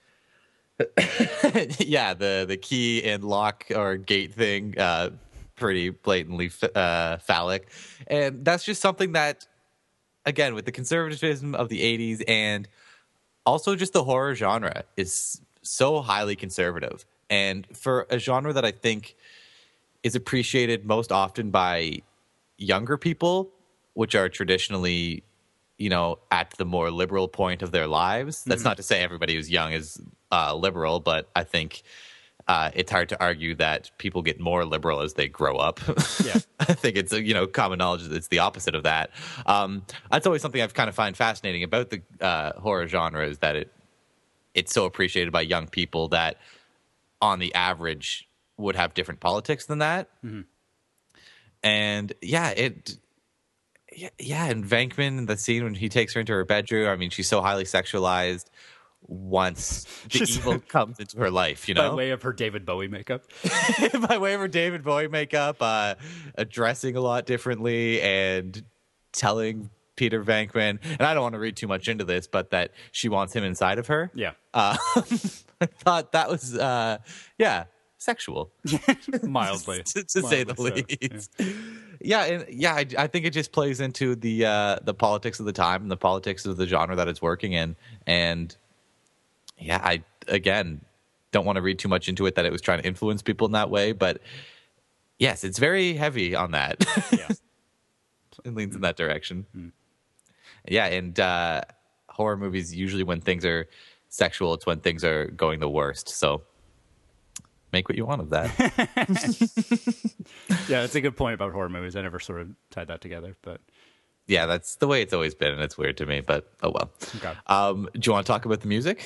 yeah, the the key and lock or gate thing, uh, pretty blatantly ph- uh, phallic, and that's just something that, again, with the conservatism of the eighties and also just the horror genre is so highly conservative, and for a genre that I think is appreciated most often by younger people, which are traditionally, you know, at the more liberal point of their lives. That's not to say everybody who's young is uh, liberal, but I think uh, it's hard to argue that people get more liberal as they grow up. Yeah. I think it's, you know, common knowledge that it's the opposite of that. Um, that's always something I've kind of find fascinating about the uh, horror genre is that it it's so appreciated by young people that on the average would have different politics than that. Mm-hmm. And yeah, it, yeah, yeah. And Venkman, the scene when he takes her into her bedroom, I mean, she's so highly sexualized once the She's- evil comes into her life, you by know, way of her David Bowie makeup. by way of her David Bowie makeup, uh, uh, dressing a lot differently and telling Peter Venkman, and I don't want to read too much into this, but that she wants him inside of her. Yeah, Uh, I thought that was, uh, yeah, sexual. mildly, to, to say the Mildly so, least. Yeah, and yeah, I, I think it just plays into the uh, the politics of the time and the politics of the genre that it's working in. And yeah, I again don't want to read too much into it that it was trying to influence people in that way, but yes, it's very heavy on that. Yeah. It leans in that direction. Yeah, and uh, horror movies, usually when things are sexual, it's when things are going the worst. So make what you want of that. Yeah, that's a good point about horror movies. I never sort of tied that together, but Yeah, that's the way it's always been, and it's weird to me, but oh well. okay. Um, do you want to talk about the music?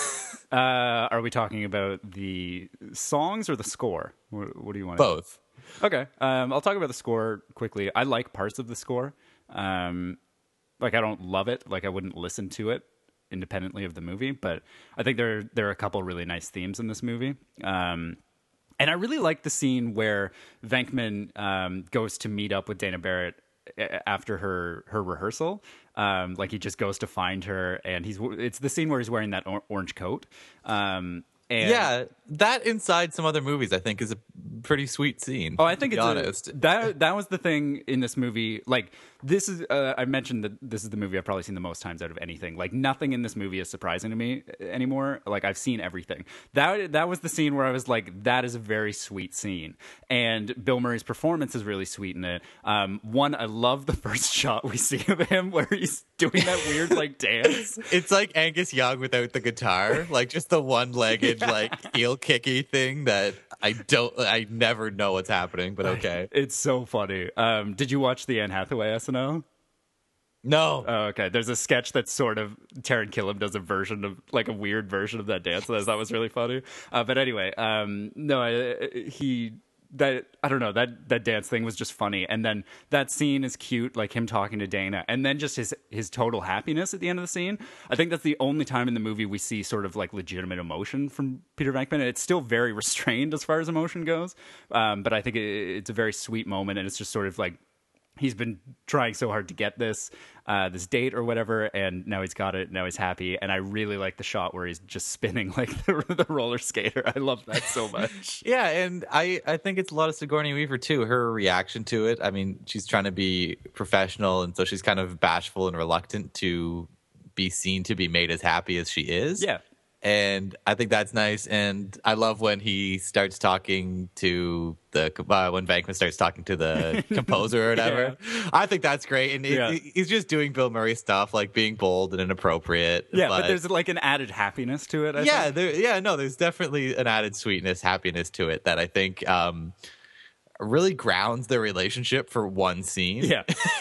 Uh, are we talking about the songs or the score? What, what do you want? Both. Okay. Um, I'll talk about the score quickly. I like parts of the score. Um, like I don't love it. Like I wouldn't listen to it independently of the movie, but I think there there are a couple really nice themes in this movie. Um, and I really like the scene where Venkman um, goes to meet up with Dana Barrett after her her rehearsal. Um, like he just goes to find her, and he's it's the scene where he's wearing that or- orange coat. Um, and Yeah, that inside some other movies, I think, is a pretty sweet scene. Oh, I think to it's be a- honest. that that was the thing in this movie. Like this is, uh, I mentioned that this is the movie I've probably seen the most times out of anything. Like nothing in this movie is surprising to me anymore. Like I've seen everything. That that was the scene where I was like, that is a very sweet scene, and Bill Murray's performance is really sweet in it. Um, one, I love the first shot we see of him where he's doing that weird like dance. It's like Angus Young without the guitar, like just the one-legged like heel kicky thing that I don't, I never know what's happening, but okay. It's so funny. Um, did you watch the Anne Hathaway S N L? No, Oh, okay. There's a sketch that sort of Taron Killam does a version of like a weird version of that dance that I thought was really funny. Uh, but anyway, um, no, I, he that I don't know that that dance thing was just funny, and then that scene is cute, like him talking to Dana, and then just his his total happiness at the end of the scene. I think that's the only time in the movie we see sort of like legitimate emotion from Peter Venkman. And it's still very restrained as far as emotion goes, um, but I think it, it's a very sweet moment, and it's just sort of like he's been trying so hard to get this uh, this date or whatever, and now he's got it. Now he's happy, and I really like the shot where he's just spinning like the, the roller skater. I love that so much. yeah, and I, I think it's a lot of Sigourney Weaver too. Her reaction to it. I mean, she's trying to be professional, and so she's kind of bashful and reluctant to be seen to be made as happy as she is. Yeah. And I think that's nice. And I love when he starts talking to the uh, when Venkman starts talking to the composer or whatever. Yeah. I think that's great. And yeah. it, he's just doing Bill Murray stuff, like being bold and inappropriate. Yeah, but, but there's like an added happiness to it. I yeah, think. there, yeah, no, there's definitely an added sweetness, happiness to it that I think um, really grounds their relationship for one scene. Yeah,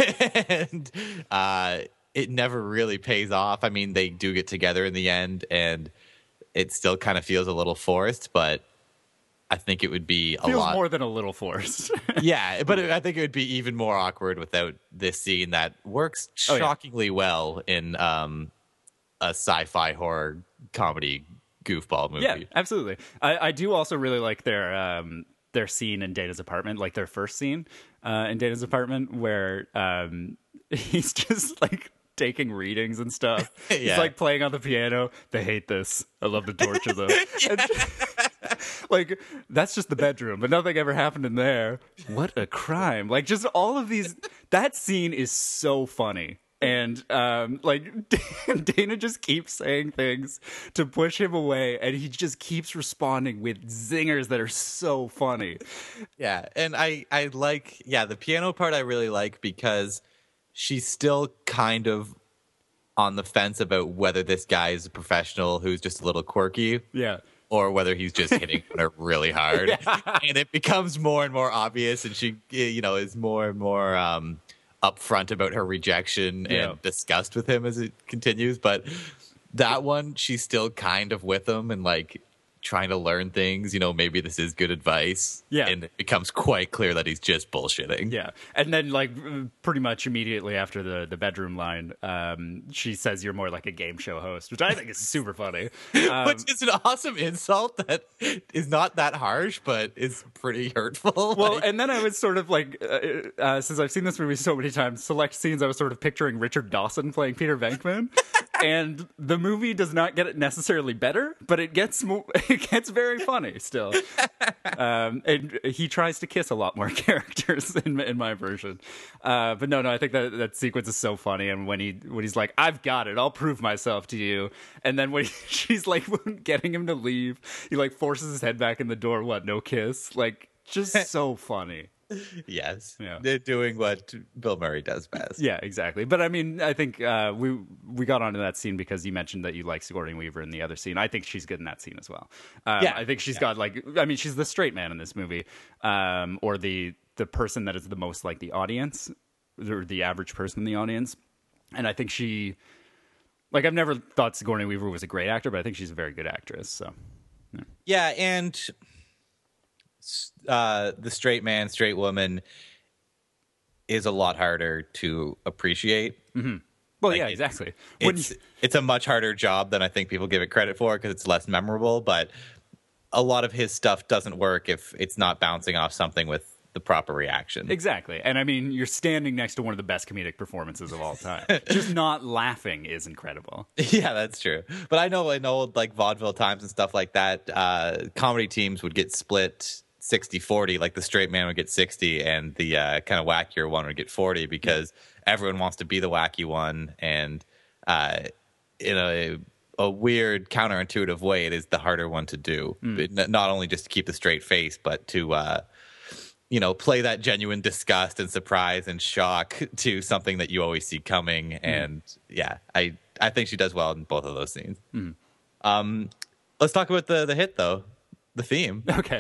and uh, it never really pays off. I mean, they do get together in the end, and it still kind of feels a little forced, but I think it would be a feels lot more than a little forced. yeah, but I think it would be even more awkward without this scene that works Oh, shockingly yeah. well in um, a sci-fi horror comedy goofball movie. Yeah, absolutely. I, I do also really like their um, their scene in Dana's apartment, like their first scene uh, in Dana's apartment, where um, he's just like taking readings and stuff. Yeah. He's like playing on the piano. They hate this. I love to torture them. And, like, that's just the bedroom, but nothing ever happened in there. What a crime. Like, just all of these. That scene is so funny. And, um, like, Dana just keeps saying things to push him away, and he just keeps responding with zingers that are so funny. Yeah, and I, I like, yeah, the piano part I really like because she's still kind of on the fence about whether this guy is a professional who's just a little quirky. Yeah. Or whether he's just hitting on her really hard. Yeah. And it becomes more and more obvious, and she, you know, is more and more um, upfront about her rejection Yeah. and disgust with him as it continues. But that one, she's still kind of with him and like trying to learn things. You know, maybe this is good advice. Yeah. And it becomes quite clear that he's just bullshitting. Yeah. And then, like, pretty much immediately after the, the bedroom line, um, she says you're more like a game show host, which I think is super funny. Um, Which is an awesome insult that is not that harsh, but is pretty hurtful. Well, Like- and then I was sort of like, uh, uh, since I've seen this movie so many times, select scenes, I was sort of picturing Richard Dawson playing Peter Venkman. And the movie does not get it necessarily better, but it gets mo- it gets very funny still. Um, and he tries to kiss a lot more characters in, in my version. Uh, but no, no, I think that that sequence is so funny. And when he when he's like, "I've got it, I'll prove myself to you," and then when he, she's like getting him to leave, he like forces his head back in the door. What? No kiss? Like, just so funny. Yes. Yeah. They're doing what Bill Murray does best. Yeah, exactly. But I mean, I think uh, we we got onto that scene because you mentioned that you like Sigourney Weaver in the other scene. I think she's good in that scene as well. Um, Yeah. I think she's Yeah. got like, I mean, she's the straight man in this movie, um, or the the person that is the most like the audience, or the average person in the audience. And I think she, like, I've never thought Sigourney Weaver was a great actor, but I think she's a very good actress. So Yeah, and uh, the straight man, straight woman is a lot harder to appreciate. well, Like, yeah, it- exactly. When It's it's a much harder job than I think people give it credit for because it's less memorable. But a lot of his stuff doesn't work if it's not bouncing off something with the proper reaction. Exactly. And I mean, you're standing next to one of the best comedic performances of all time. Just not laughing is incredible. Yeah, that's true. But I know in old like vaudeville times and stuff like that, uh, comedy teams would get split sixty forty. Like the straight man would get sixty and the uh, kind of wackier one would get forty because everyone wants to be the wacky one. And uh, in a, a weird counterintuitive way, it is the harder one to do. It, n- not only just to keep the straight face, but to... Uh, you know, play that genuine disgust and surprise and shock to something that you always see coming. And yeah, I, I think she does well in both of those scenes. Um, let's talk about the, the hit though, the theme. Okay.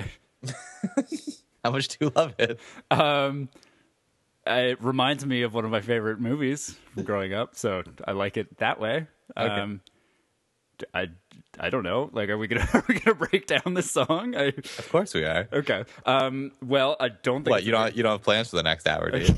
How much do you love it? Um, it reminds me of one of my favorite movies from growing up, so I like it that way. Okay. Um, I, I don't know. Like, are we gonna are we gonna break down the song? I, Of course we are. okay. Um. Well, I don't think. What, it's you a- don't you don't have plans for the next hour, do you?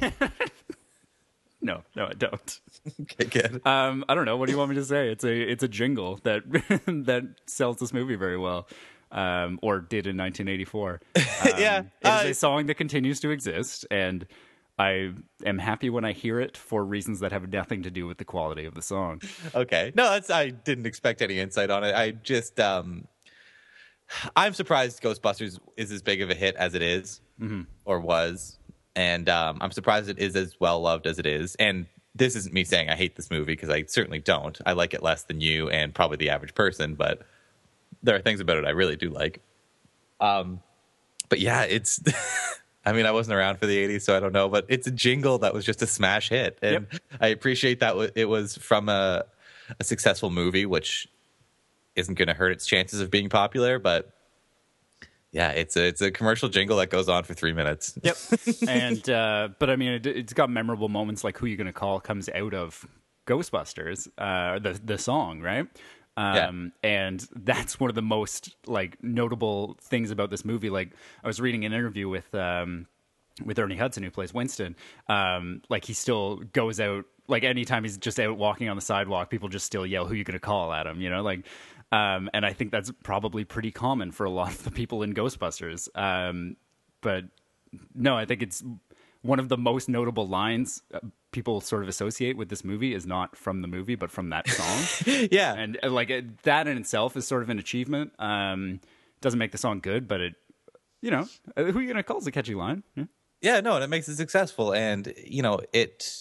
No, no, I don't. Okay, good. Um. I don't know. What do you want me to say? It's a it's a jingle that that sells this movie very well. Um. Or did in nineteen eighty-four. Um, Yeah, It is uh, a song that continues to exist, and I am happy when I hear it for reasons that have nothing to do with the quality of the song. Okay. No, that's I didn't expect any insight on it. I just um I'm surprised Ghostbusters is as big of a hit as it is, or was. And um I'm surprised it is as well loved as it is. And this isn't me saying I hate this movie because I certainly don't. I like it less than you and probably the average person, but there are things about it I really do like. Um but yeah, it's I mean, I wasn't around for the eighties, so I don't know, but it's a jingle that was just a smash hit. And Yep. I appreciate that w- it was from a, a successful movie, which isn't going to hurt its chances of being popular. But yeah, it's a, it's a commercial jingle that goes on for three minutes. Yep. And uh, but I mean, it, it's got memorable moments like "Who You Gonna Call" comes out of Ghostbusters, uh, the the song, right? Um, And that's one of the most like notable things about this movie. Like I was reading an interview with um, with Ernie Hudson, who plays Winston. Um, like he still goes out. Like anytime he's just out walking on the sidewalk, people just still yell, "Who you gonna call?" at him, you know, like. Um, and I think that's probably pretty common for a lot of the people in Ghostbusters. Um, but no, I think it's one of the most notable lines uh, people sort of associate with this movie is not from the movie, but from that song. Yeah. And uh, like it, that in itself is sort of an achievement. Um, doesn't make the song good, but it, you know, uh, who you gonna call is a catchy line. Yeah. Yeah, no, and it makes it successful. And, you know, it,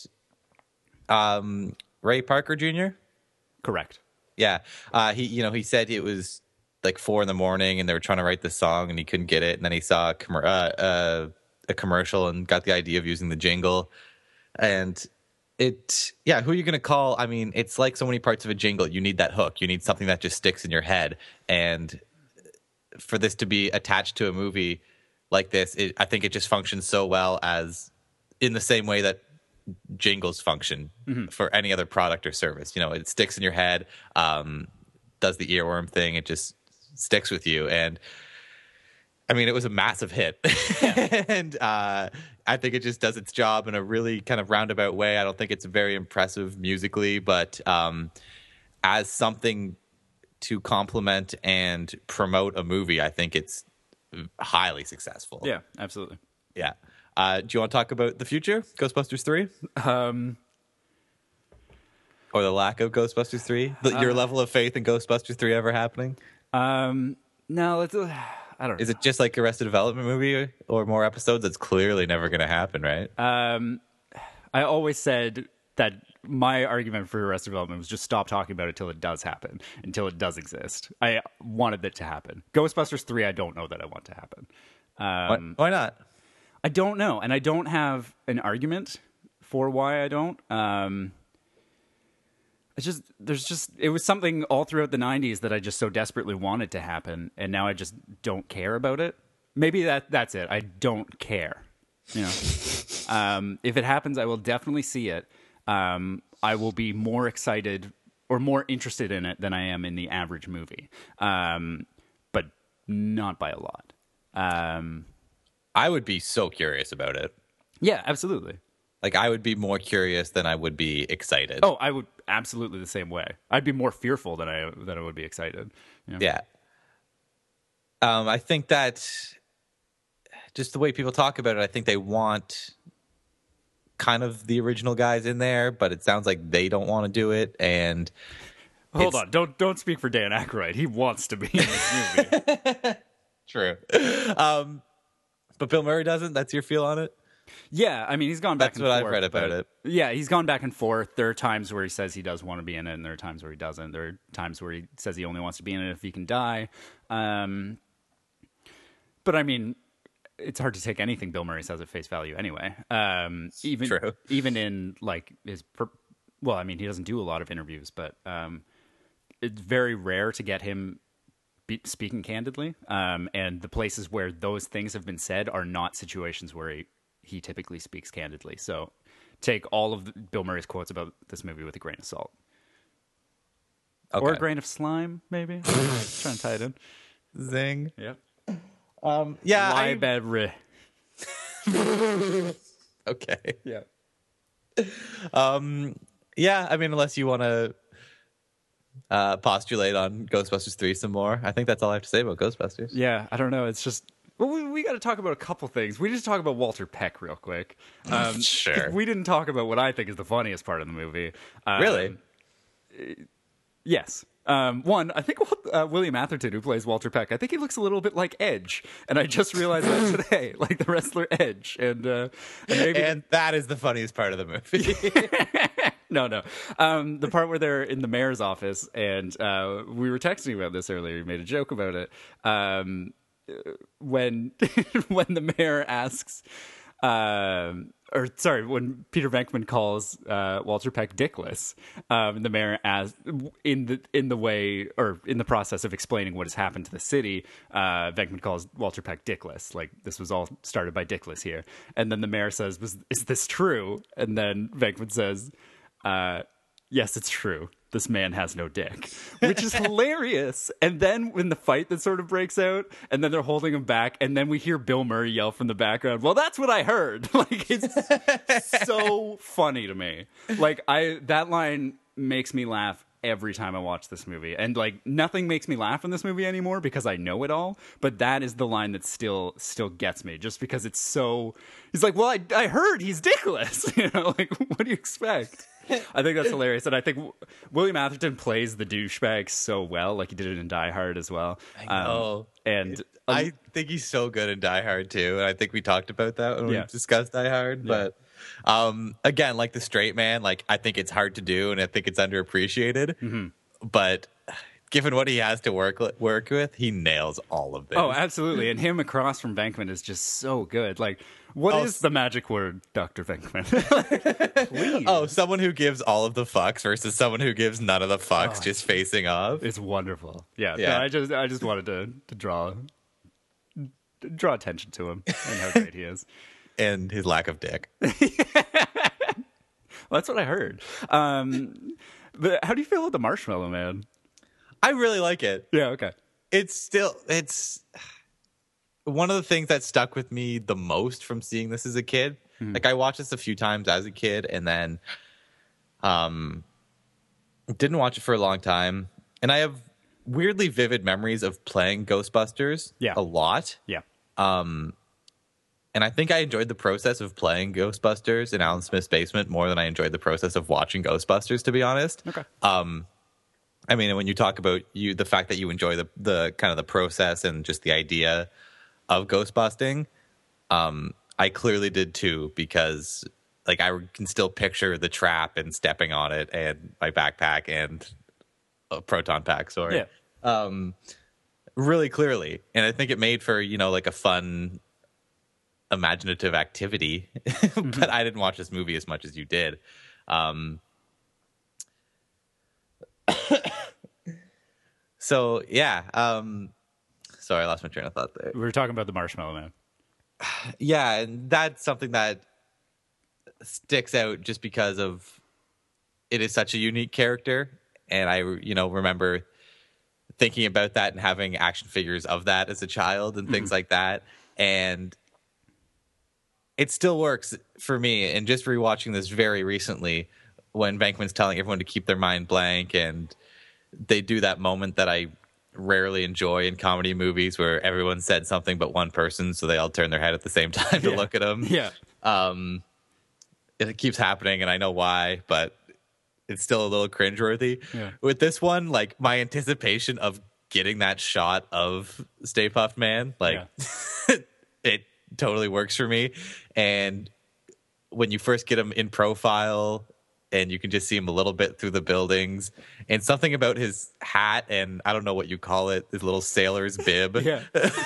um, Ray Parker Junior Correct. Yeah. Uh, he, you know, he said it was like four in the morning and they were trying to write the song and he couldn't get it. And then he saw a, commer- uh, uh, a commercial and got the idea of using the jingle. And it, yeah, who are you going to call? I mean, it's like so many parts of a jingle. You need that hook. You need something that just sticks in your head. And for this to be attached to a movie like this, it, I think it just functions so well as in the same way that jingles function for any other product or service. You know, it sticks in your head, um, does the earworm thing. It just sticks with you. And I mean, it was a massive hit. and uh, I think it just does its job in a really kind of roundabout way. I don't think it's very impressive musically, but um, as something to complement and promote a movie, I think it's highly successful. Yeah, absolutely. Yeah. Uh, do you want to talk about the future, Ghostbusters three? Um, Or the lack of Ghostbusters three? The, your level of faith in Ghostbusters three ever happening? um, no, let's, uh, I don't know. Is it just like Arrested Development movie or more episodes? It's clearly never going to happen, right? Um, I always said that my argument for Arrested Development was just stop talking about it till it does happen, until it does exist. I wanted it to happen. Ghostbusters three, I don't know that I want to happen. why, Um, why not? I don't know, and I don't have an argument for why I don't. Um, it's just there's just it was something all throughout the nineties that I just so desperately wanted to happen, and now I just don't care about it. Maybe that that's it. I don't care. You know, um, if it happens, I will definitely see it. Um, I will be more excited or more interested in it than I am in the average movie, um, but not by a lot. Um, I would be so curious about it. yeah, absolutely. Like, I would be more curious than I would be excited. Oh, I would absolutely the same way. I'd be more fearful than I than I would be excited. You know? Yeah. Um, I think that just the way people talk about it, I think they want kind of the original guys in there, but it sounds like they don't want to do it. And hold it's- on, don't don't speak for Dan Aykroyd. He wants to be in this movie. True. Um, but Bill Murray doesn't. That's your feel on it? Yeah, I mean, he's gone back That's and what I've forth. read about but- it. Yeah, he's gone back and forth. There are times where he says he does want to be in it, and there are times where he doesn't. There are times where he says he only wants to be in it if he can die. Um, but I mean, it's hard to take anything Bill Murray says at face value anyway. Um, even True. even in like his, per- well, I mean, he doesn't do a lot of interviews, but um, it's very rare to get him be- speaking candidly. Um, and the places where those things have been said are not situations where he, he typically speaks candidly. So take all of the, Bill Murray's quotes about this movie with a grain of salt. Okay. Or a grain of slime, maybe. Trying to tie it in. Zing. Yeah. Um, yeah. I, Library. okay. Yeah. Um, yeah, I mean, unless you want to uh, postulate on Ghostbusters three some more, I think that's all I have to say about Ghostbusters. Yeah, I don't know. It's just well, we, we got to talk about a couple things. We just talk about Walter Peck real quick. Um, Sure. We didn't talk about what I think is the funniest part of the movie. Um, Really? Yes. Um, one, I think uh, William Atherton, who plays Walter Peck, I think he looks a little bit like Edge, and I just realized that today, like the wrestler Edge, and uh, and maybe And that is the funniest part of the movie. no, no, um, the part where they're in the mayor's office, and uh, we were texting about this earlier. We made a joke about it um, when when the mayor asks. Um, or sorry, when Peter Venkman calls uh, Walter Peck dickless, um, the mayor as in the in the way or in the process of explaining what has happened to the city, uh, Venkman calls Walter Peck dickless. Like this was all started by Dickless here, and then the mayor says, "Was is this true?" And then Venkman says, uh, "Yes, it's true. This man has no dick," which is hilarious. And then when the fight that sort of breaks out, and then they're holding him back, and then we hear Bill Murray yell from the background, "Well, that's what I heard." Like it's so funny to me. Like I that line makes me laugh every time I watch this movie. And like nothing makes me laugh in this movie anymore because I know it all, but that is the line that still still gets me just because it's so he's like, "Well, I I heard he's dickless." You know, like what do you expect? I think that's hilarious, and I think w- William Atherton plays the douchebag so well, like he did it in Die Hard as well. I know. Um, and I think he's so good in Die Hard too, and I think we talked about that when Yeah. we discussed Die Hard. Yeah. But um, again, like the straight man, like I think it's hard to do, and I think it's underappreciated. Mm-hmm. But given what he has to work work with, he nails all of this. oh, absolutely, and him across from Venkman is just so good. Like, what Oh, is the magic word, Doctor Venkman? Please. Oh, someone who gives all of the fucks versus someone who gives none of the fucks, Oh, just facing off. It's wonderful. Yeah, Yeah. No, I just I just wanted to to draw draw attention to him and how great he is. And his lack of dick. Well, that's what I heard. Um, but how do you feel about the Marshmallow Man? I really like it. Yeah, okay. It's still it's one of the things that stuck with me the most from seeing this as a kid. Hmm. Like I watched this a few times as a kid and then um didn't watch it for a long time. And I have weirdly vivid memories of playing Ghostbusters Yeah. a lot. Yeah. And I think I enjoyed the process of playing Ghostbusters in Alan Smith's basement more than I enjoyed the process of watching Ghostbusters, to be honest. Okay. I mean, when you talk about you, the fact that you enjoy the the kind of the process and just the idea of ghost busting, um, I clearly did too, because like I can still picture the trap and stepping on it and my backpack and a proton pack. Sorry, Yeah. really clearly, and I think it made for you know like a fun imaginative activity, Mm-hmm. but I didn't watch this movie as much as you did. Um, so yeah, um, sorry, I lost my train of thought there. We were talking about the Marshmallow Man. Yeah, and that's something that sticks out just because of it is such a unique character, and I, you know, remember thinking about that and having action figures of that as a child and things Mm-hmm. like that, and it still works for me. And just rewatching this very recently, when Venkman's telling everyone to keep their mind blank, and they do that moment that I rarely enjoy in comedy movies where everyone said something but one person, so they all turn their head at the same time to Yeah. look at him. Yeah. Um, it keeps happening, and I know why, but it's still a little cringeworthy. Yeah. With this one, like my anticipation of getting that shot of Stay Puft Man, like it totally works for me. And when you first get him in profile and you can just see him a little bit through the buildings, and something about his hat, and I don't know what you call it, his little sailor's bib. Yeah.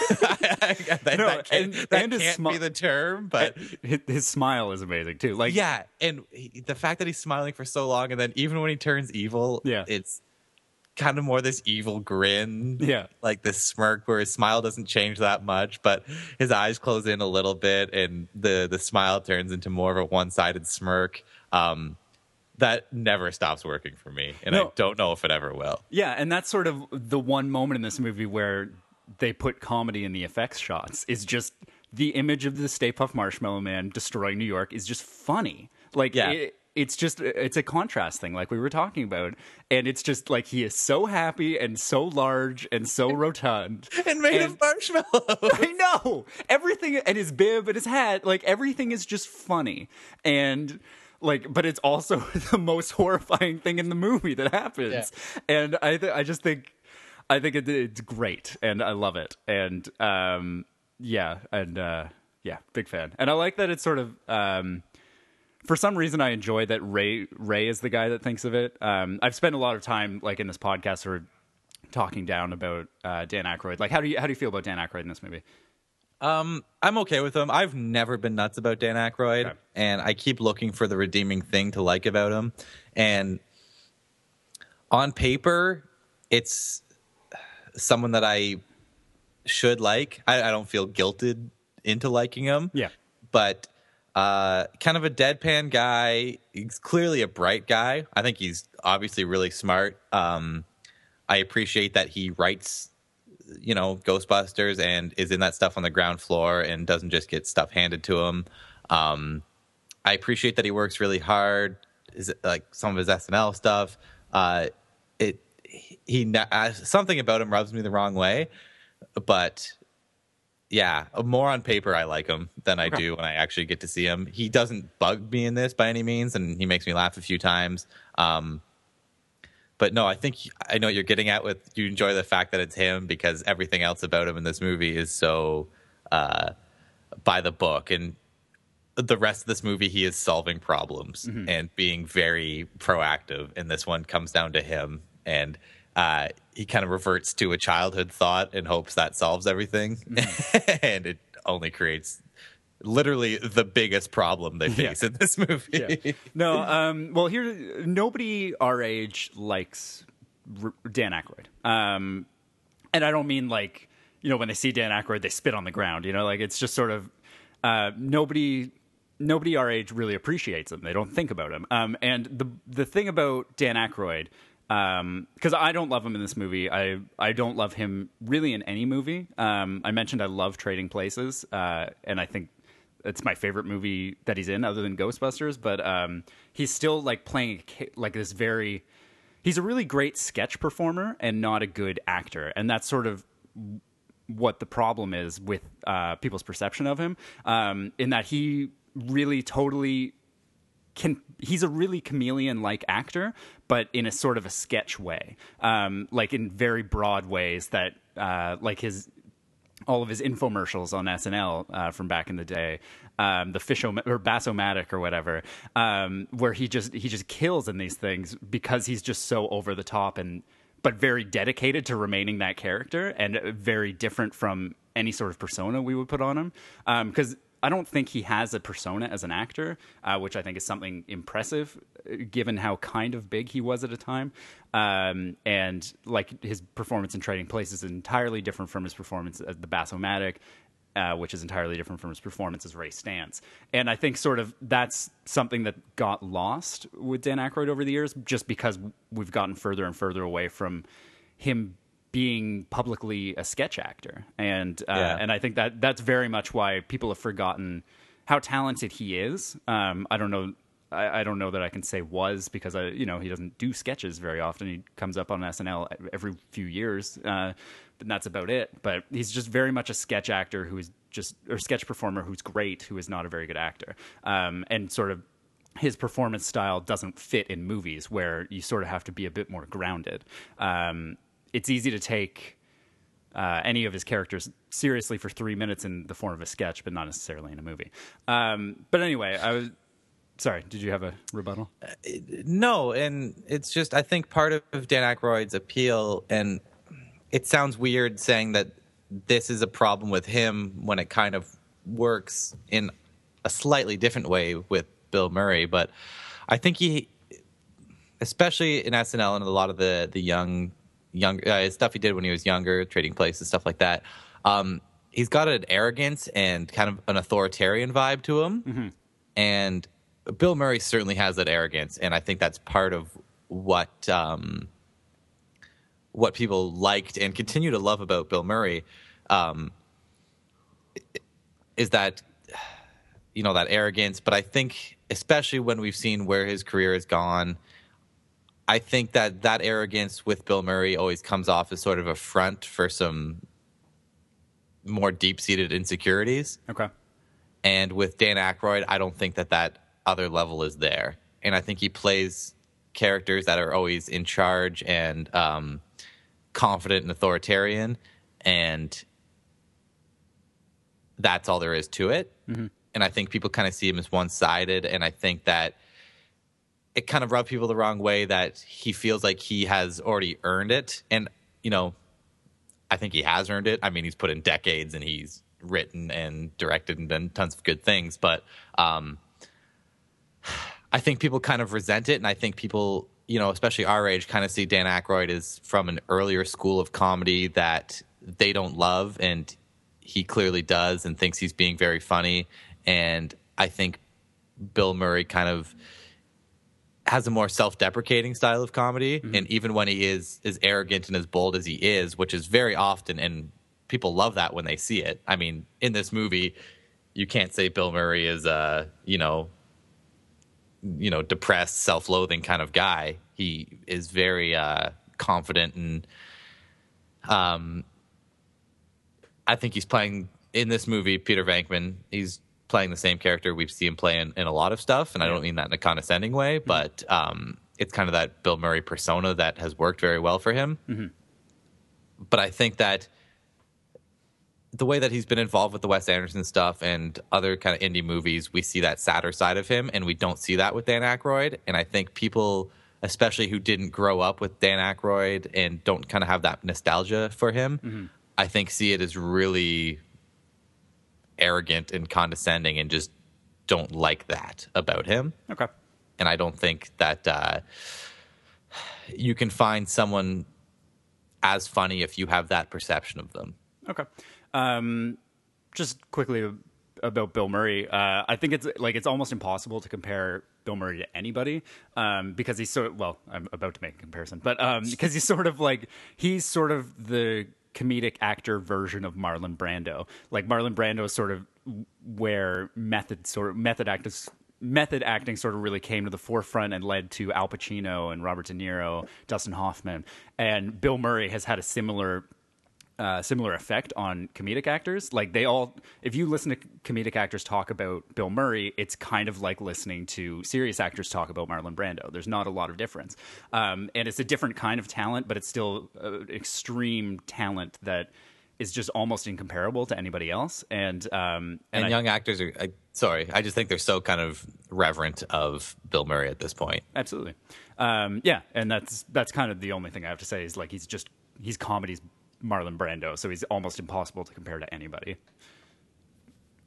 that No, that can't, and- that and his can't smi- be the term, but his, his smile is amazing too. Like, yeah, and he, the fact that he's smiling for so long, and then even when he turns evil, Yeah. it's kind of more this evil grin, Yeah. like this smirk where his smile doesn't change that much, but his eyes close in a little bit, and the the smile turns into more of a one-sided smirk. Um, that never stops working for me, and I No. don't know if it ever will. yeah, and that's sort of the one moment in this movie where they put comedy in the effects shots. Is just the image of the Stay Puft Marshmallow Man destroying New York is just funny. Like, Yeah. it, it's just it's a contrast thing, like we were talking about, and it's just like he is so happy and so large and so rotund And made And- of marshmallows. I know everything, and his bib and his hat, like everything is just funny, and like, but it's also the most horrifying thing in the movie that happens. And I, th- I just think, I think it, it's great, and I love it, and um, yeah, and uh, yeah, big fan, and I like that it's sort of. Um, For some reason, I enjoy that Ray Ray is the guy that thinks of it. Um, I've spent a lot of time, like in this podcast, sort of talking down about uh, Dan Aykroyd. Like, how do you how do you feel about Dan Aykroyd in this movie? Um, I'm okay with him. I've never been nuts about Dan Aykroyd, Okay. and I keep looking for the redeeming thing to like about him. And on paper, it's someone that I should like. I, I don't feel guilted into liking him. Yeah. But uh, kind of a deadpan guy. He's clearly a bright guy. I think he's obviously really smart. Um, I appreciate that he writes, you know, Ghostbusters and is in that stuff on the ground floor and doesn't just get stuff handed to him. Um, I appreciate that he works really hard. Is it like some of his S N L stuff? Uh, it he uh, something about him rubs me the wrong way, but yeah, more on paper I like him than I Okay. do when I actually get to see him. He doesn't bug me in this by any means, and he makes me laugh a few times. Um, But no, I think I know what you're getting at with you enjoy the fact that it's him because everything else about him in this movie is so uh, by the book. And the rest of this movie, he is solving problems and being very proactive. And this one comes down to him. And uh, he kind of reverts to a childhood thought and hopes that solves everything. And it only creates literally the biggest problem they face Yeah. in this movie. Yeah. No, um, well, here, nobody our age likes R- Dan Aykroyd. Um, and I don't mean like, you know, when they see Dan Aykroyd, they spit on the ground, you know, like it's just sort of, uh, nobody, nobody our age really appreciates him. They don't think about him. Um, and the, the thing about Dan Aykroyd, um, cause I don't love him in this movie. I, I don't love him really in any movie. Um, I mentioned I love Trading Places. Uh, and I think, it's my favorite movie that he's in other than Ghostbusters, but um, he's still like playing a ca- like this very, he's a really great sketch performer and not a good actor. And that's sort of what the problem is with uh, people's perception of him, um, in that he really totally can, he's a really chameleon-like actor, but in a sort of a sketch way, um, like in very broad ways that uh, like his, all of his infomercials on S N L uh, from back in the day, um, the fish or Bassomatic or whatever, um, where he just he just kills in these things because he's just so over the top and but very dedicated to remaining that character and very different from any sort of persona we would put on him. Because I don't think he has a persona as an actor, uh, which I think is something impressive, given how kind of big he was at a time. Um, and like his performance in Trading Places is entirely different from his performance as the Bass-O-Matic, uh, which is entirely different from his performance as Ray Stantz. And I think sort of that's something that got lost with Dan Aykroyd over the years, just because we've gotten further and further away from him being publicly a sketch actor. And uh, Yeah. and I think that that's very much why people have forgotten how talented he is. Um, I don't know. I, I don't know that I can say was, because I, you know, he doesn't do sketches very often. He comes up on S N L every few years, uh, but that's about it. But he's just very much a sketch actor who is just, or sketch performer who's great, who is not a very good actor. Um, and sort of his performance style doesn't fit in movies where you sort of have to be a bit more grounded. Um, it's easy to take uh, any of his characters seriously for three minutes in the form of a sketch, but not necessarily in a movie. Um, but anyway, I was sorry. Did you have a rebuttal? No, and it's just, I think part of Dan Aykroyd's appeal, and it sounds weird saying that this is a problem with him when it kind of works in a slightly different way with Bill Murray, but I think he, especially in S N L and a lot of the the young young uh, stuff he did when he was younger, Trading Places, stuff like that, um, he's got an arrogance and kind of an authoritarian vibe to him. Mm-hmm. And Bill Murray certainly has that arrogance, and I think that's part of what um, what people liked and continue to love about Bill Murray, um, is that, you know, that arrogance. But I think, especially when we've seen where his career has gone, I think that that arrogance with Bill Murray always comes off as sort of a front for some more deep-seated insecurities. Okay. And with Dan Aykroyd, I don't think that that other level is there. And I think he plays characters that are always in charge and um, confident and authoritarian, and that's all there is to it. Mm-hmm. And I think people kind of see him as one-sided, and I think that it kind of rubs people the wrong way that he feels like he has already earned it. And, you know, I think he has earned it. I mean, he's put in decades and he's written and directed and done tons of good things. But um, I think people kind of resent it. And I think people, you know, especially our age, kind of see Dan Aykroyd as from an earlier school of comedy that they don't love. And he clearly does and thinks he's being very funny. And I think Bill Murray kind of has a more self-deprecating style of comedy. Mm-hmm. And even when he is as arrogant and as bold as he is, which is very often, and people love that when they see it. I mean, in this movie, you can't say Bill Murray is a, you know, you know, depressed, self-loathing kind of guy. He is very uh, confident, and um, I think he's playing in this movie, Peter Venkman, he's playing the same character we've seen him play in, in a lot of stuff, and I don't mean that in a condescending way, but um, it's kind of that Bill Murray persona that has worked very well for him. Mm-hmm. But I think that the way that he's been involved with the Wes Anderson stuff and other kind of indie movies, we see that sadder side of him, and we don't see that with Dan Aykroyd. And I think people, especially who didn't grow up with Dan Aykroyd and don't kind of have that nostalgia for him, mm-hmm. I think see it as really arrogant and condescending and just don't like that about him. Okay. And I don't think that uh, you can find someone as funny if you have that perception of them. Okay. Um, just quickly about Bill Murray. Uh, I think it's like, it's almost impossible to compare Bill Murray to anybody, um, because he's so, well, I'm about to make a comparison, but um, because he's sort of like, he's sort of the comedic actor version of Marlon Brando. Like Marlon Brando is sort of where method sort of method actors method acting sort of really came to the forefront and led to Al Pacino and Robert De Niro, Dustin Hoffman, and Bill Murray has had a similar uh, similar effect on comedic actors. Like they all, if you listen to comedic actors talk about Bill Murray, it's kind of like listening to serious actors talk about Marlon Brando. There's not a lot of difference. Um, and it's a different kind of talent, but it's still uh, extreme talent that is just almost incomparable to anybody else. And um, and, and I, young actors are, I, sorry, I just think they're so kind of reverent of Bill Murray at this point. Absolutely. Um, yeah. And that's, that's kind of the only thing I have to say is like, he's just, he's comedy's Marlon Brando, so he's almost impossible to compare to anybody.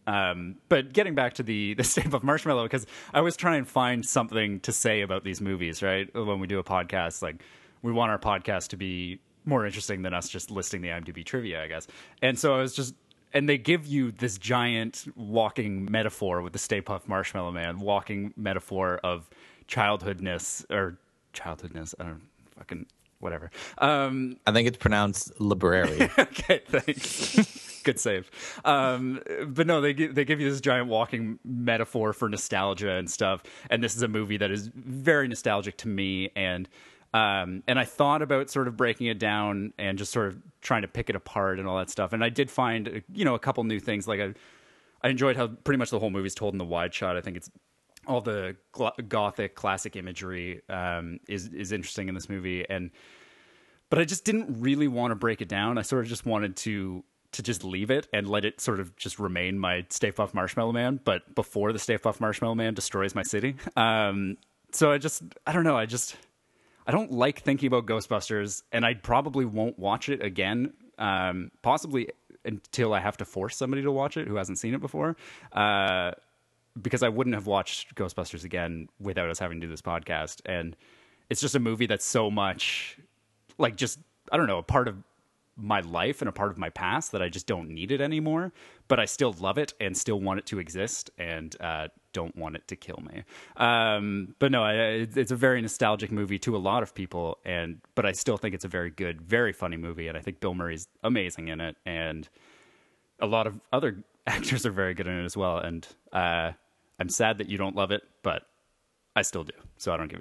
Um, but getting back to the, the Stay Puft Marshmallow, because I always try and find something to say about these movies, right? When we do a podcast, like we want our podcast to be more interesting than us just listing the IMDb trivia, I guess. And so I was just, and they give you this giant walking metaphor with the Stay Puft Marshmallow Man, walking metaphor of childhoodness or childhoodness. I don't know, fucking whatever. Um, I think it's pronounced library. Okay, thanks. Good save. Um, but no, they give, they give you this giant walking metaphor for nostalgia and stuff. And this is a movie that is very nostalgic to me. And um, and I thought about sort of breaking it down and just sort of trying to pick it apart and all that stuff. And I did find, you know, a couple new things. Like I, I enjoyed how pretty much the whole movie is told in the wide shot. I think it's all the gl- gothic classic imagery um, is is interesting in this movie. And but I just didn't really want to break it down. I sort of just wanted to to just leave it and let it sort of just remain my Stay Puft Marshmallow Man, but before the Stay Puft Marshmallow Man destroys my city. Um, so I just, I don't know. I just, I don't like thinking about Ghostbusters, and I probably won't watch it again, um, possibly until I have to force somebody to watch it who hasn't seen it before, uh, because I wouldn't have watched Ghostbusters again without us having to do this podcast. And it's just a movie that's so much like just, I don't know, a part of my life and a part of my past that I just don't need it anymore, but I still love it and still want it to exist and uh, don't want it to kill me. Um, but no, I, it's a very nostalgic movie to a lot of people, and but I still think it's a very good, very funny movie, and I think Bill Murray's amazing in it, and a lot of other actors are very good in it as well. And uh, I'm sad that you don't love it, but I still do, so I don't give a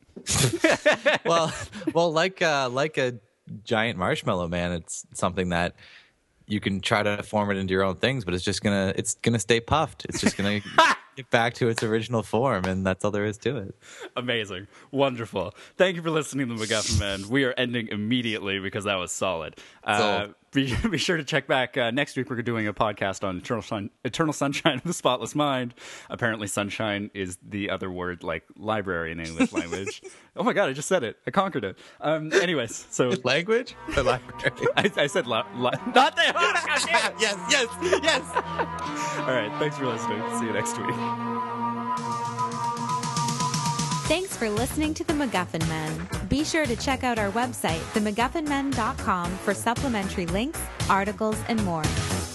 shit. well, well, like uh, like a giant marshmallow man, it's something that you can try to form it into your own things, but it's just gonna it's gonna stay puffed. It's just gonna get back to its original form, and that's all there is to it. Amazing, wonderful. Thank you for listening to the MacGuffin Man. We are ending immediately because that was solid. Uh, be, be sure to check back uh, next week. We're doing a podcast on Eternal, Sun, Eternal Sunshine of the Spotless Mind. Apparently, sunshine is the other word like library in English language. Oh my god, I just said it. I conquered it. Um, anyways, so language or library? I, I said li- li- not that. yes, yes, yes. All right, thanks for listening. See you next week. Thanks for listening to The MacGuffin Men. Be sure to check out our website, the MacGuffin Men dot com, for supplementary links, articles, and more.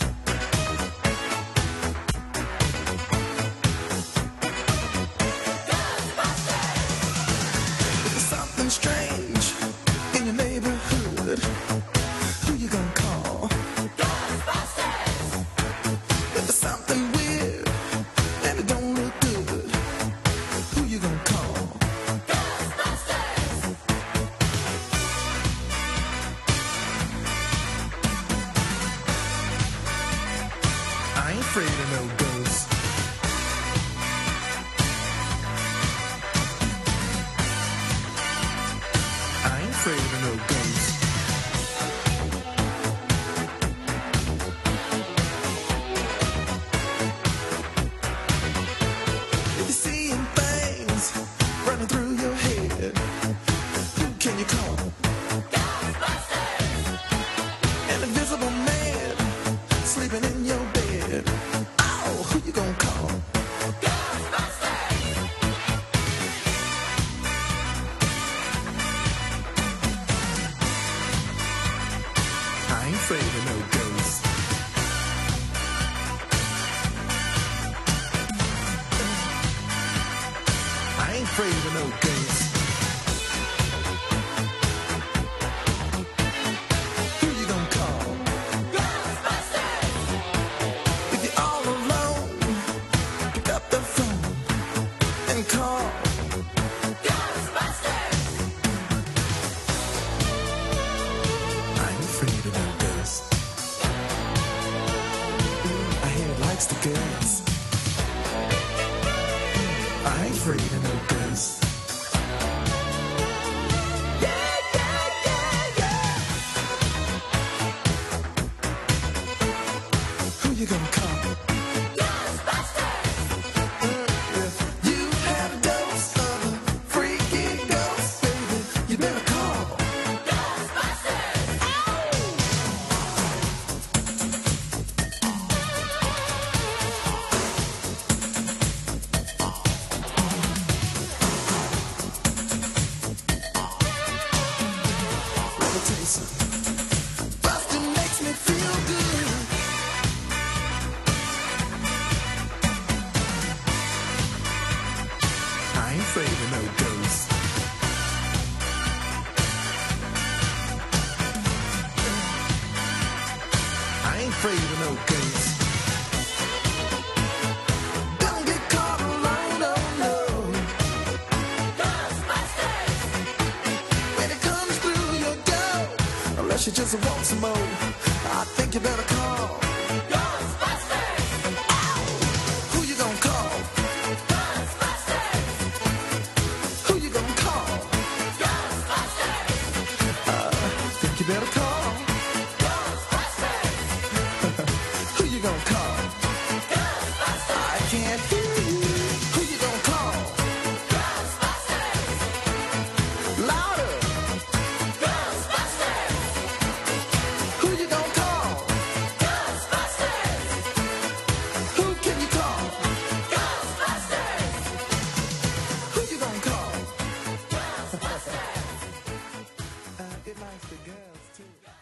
Something strange in your neighborhood. Who you gonna call? Ghostbusters! There's something weird and it don't look good. Who you gonna call? Ghostbusters! I ain't afraid of no ghosts. I ain't afraid of no ghosts. If you're seeing things running through your head, who can you call? Ghostbusters! An invisible man sleeping in your bed. Oh, who you gonna call? Ghostbusters! I ain't afraid of no ghosts. I ain't afraid of no ghosts. Who you gonna call? Ghostbusters! If you're all alone, pick up the phone and call Ghostbusters! I ain't afraid of no ghosts. I hear it likes the girls. I ain't afraid of no ghosts. Yeah, yeah, yeah, yeah. Who you gonna call? Ghostbusters! If you have a dose of a freaky ghost, baby, you better call Ghostbusters! Ow! taste. Busting makes me feel good. I ain't afraid of no ghosts. I ain't afraid of no ghosts. Don't get caught alone, oh no. Ghostbusters! When it comes through your door, unless you just want some more, I think you better call Ghostbusters! Ow! Who you gonna call? Ghostbusters! Who you gonna call? Ghostbusters! Uh, think you better call Who you gonna call? Ghostbusters! I can't hear you. Who you gonna call? Ghostbusters! Louder! Ghostbusters! Who you gonna call? Ghostbusters! Who can you call? Ghostbusters! Who you gonna call? Ghostbusters! uh, it likes the girls too.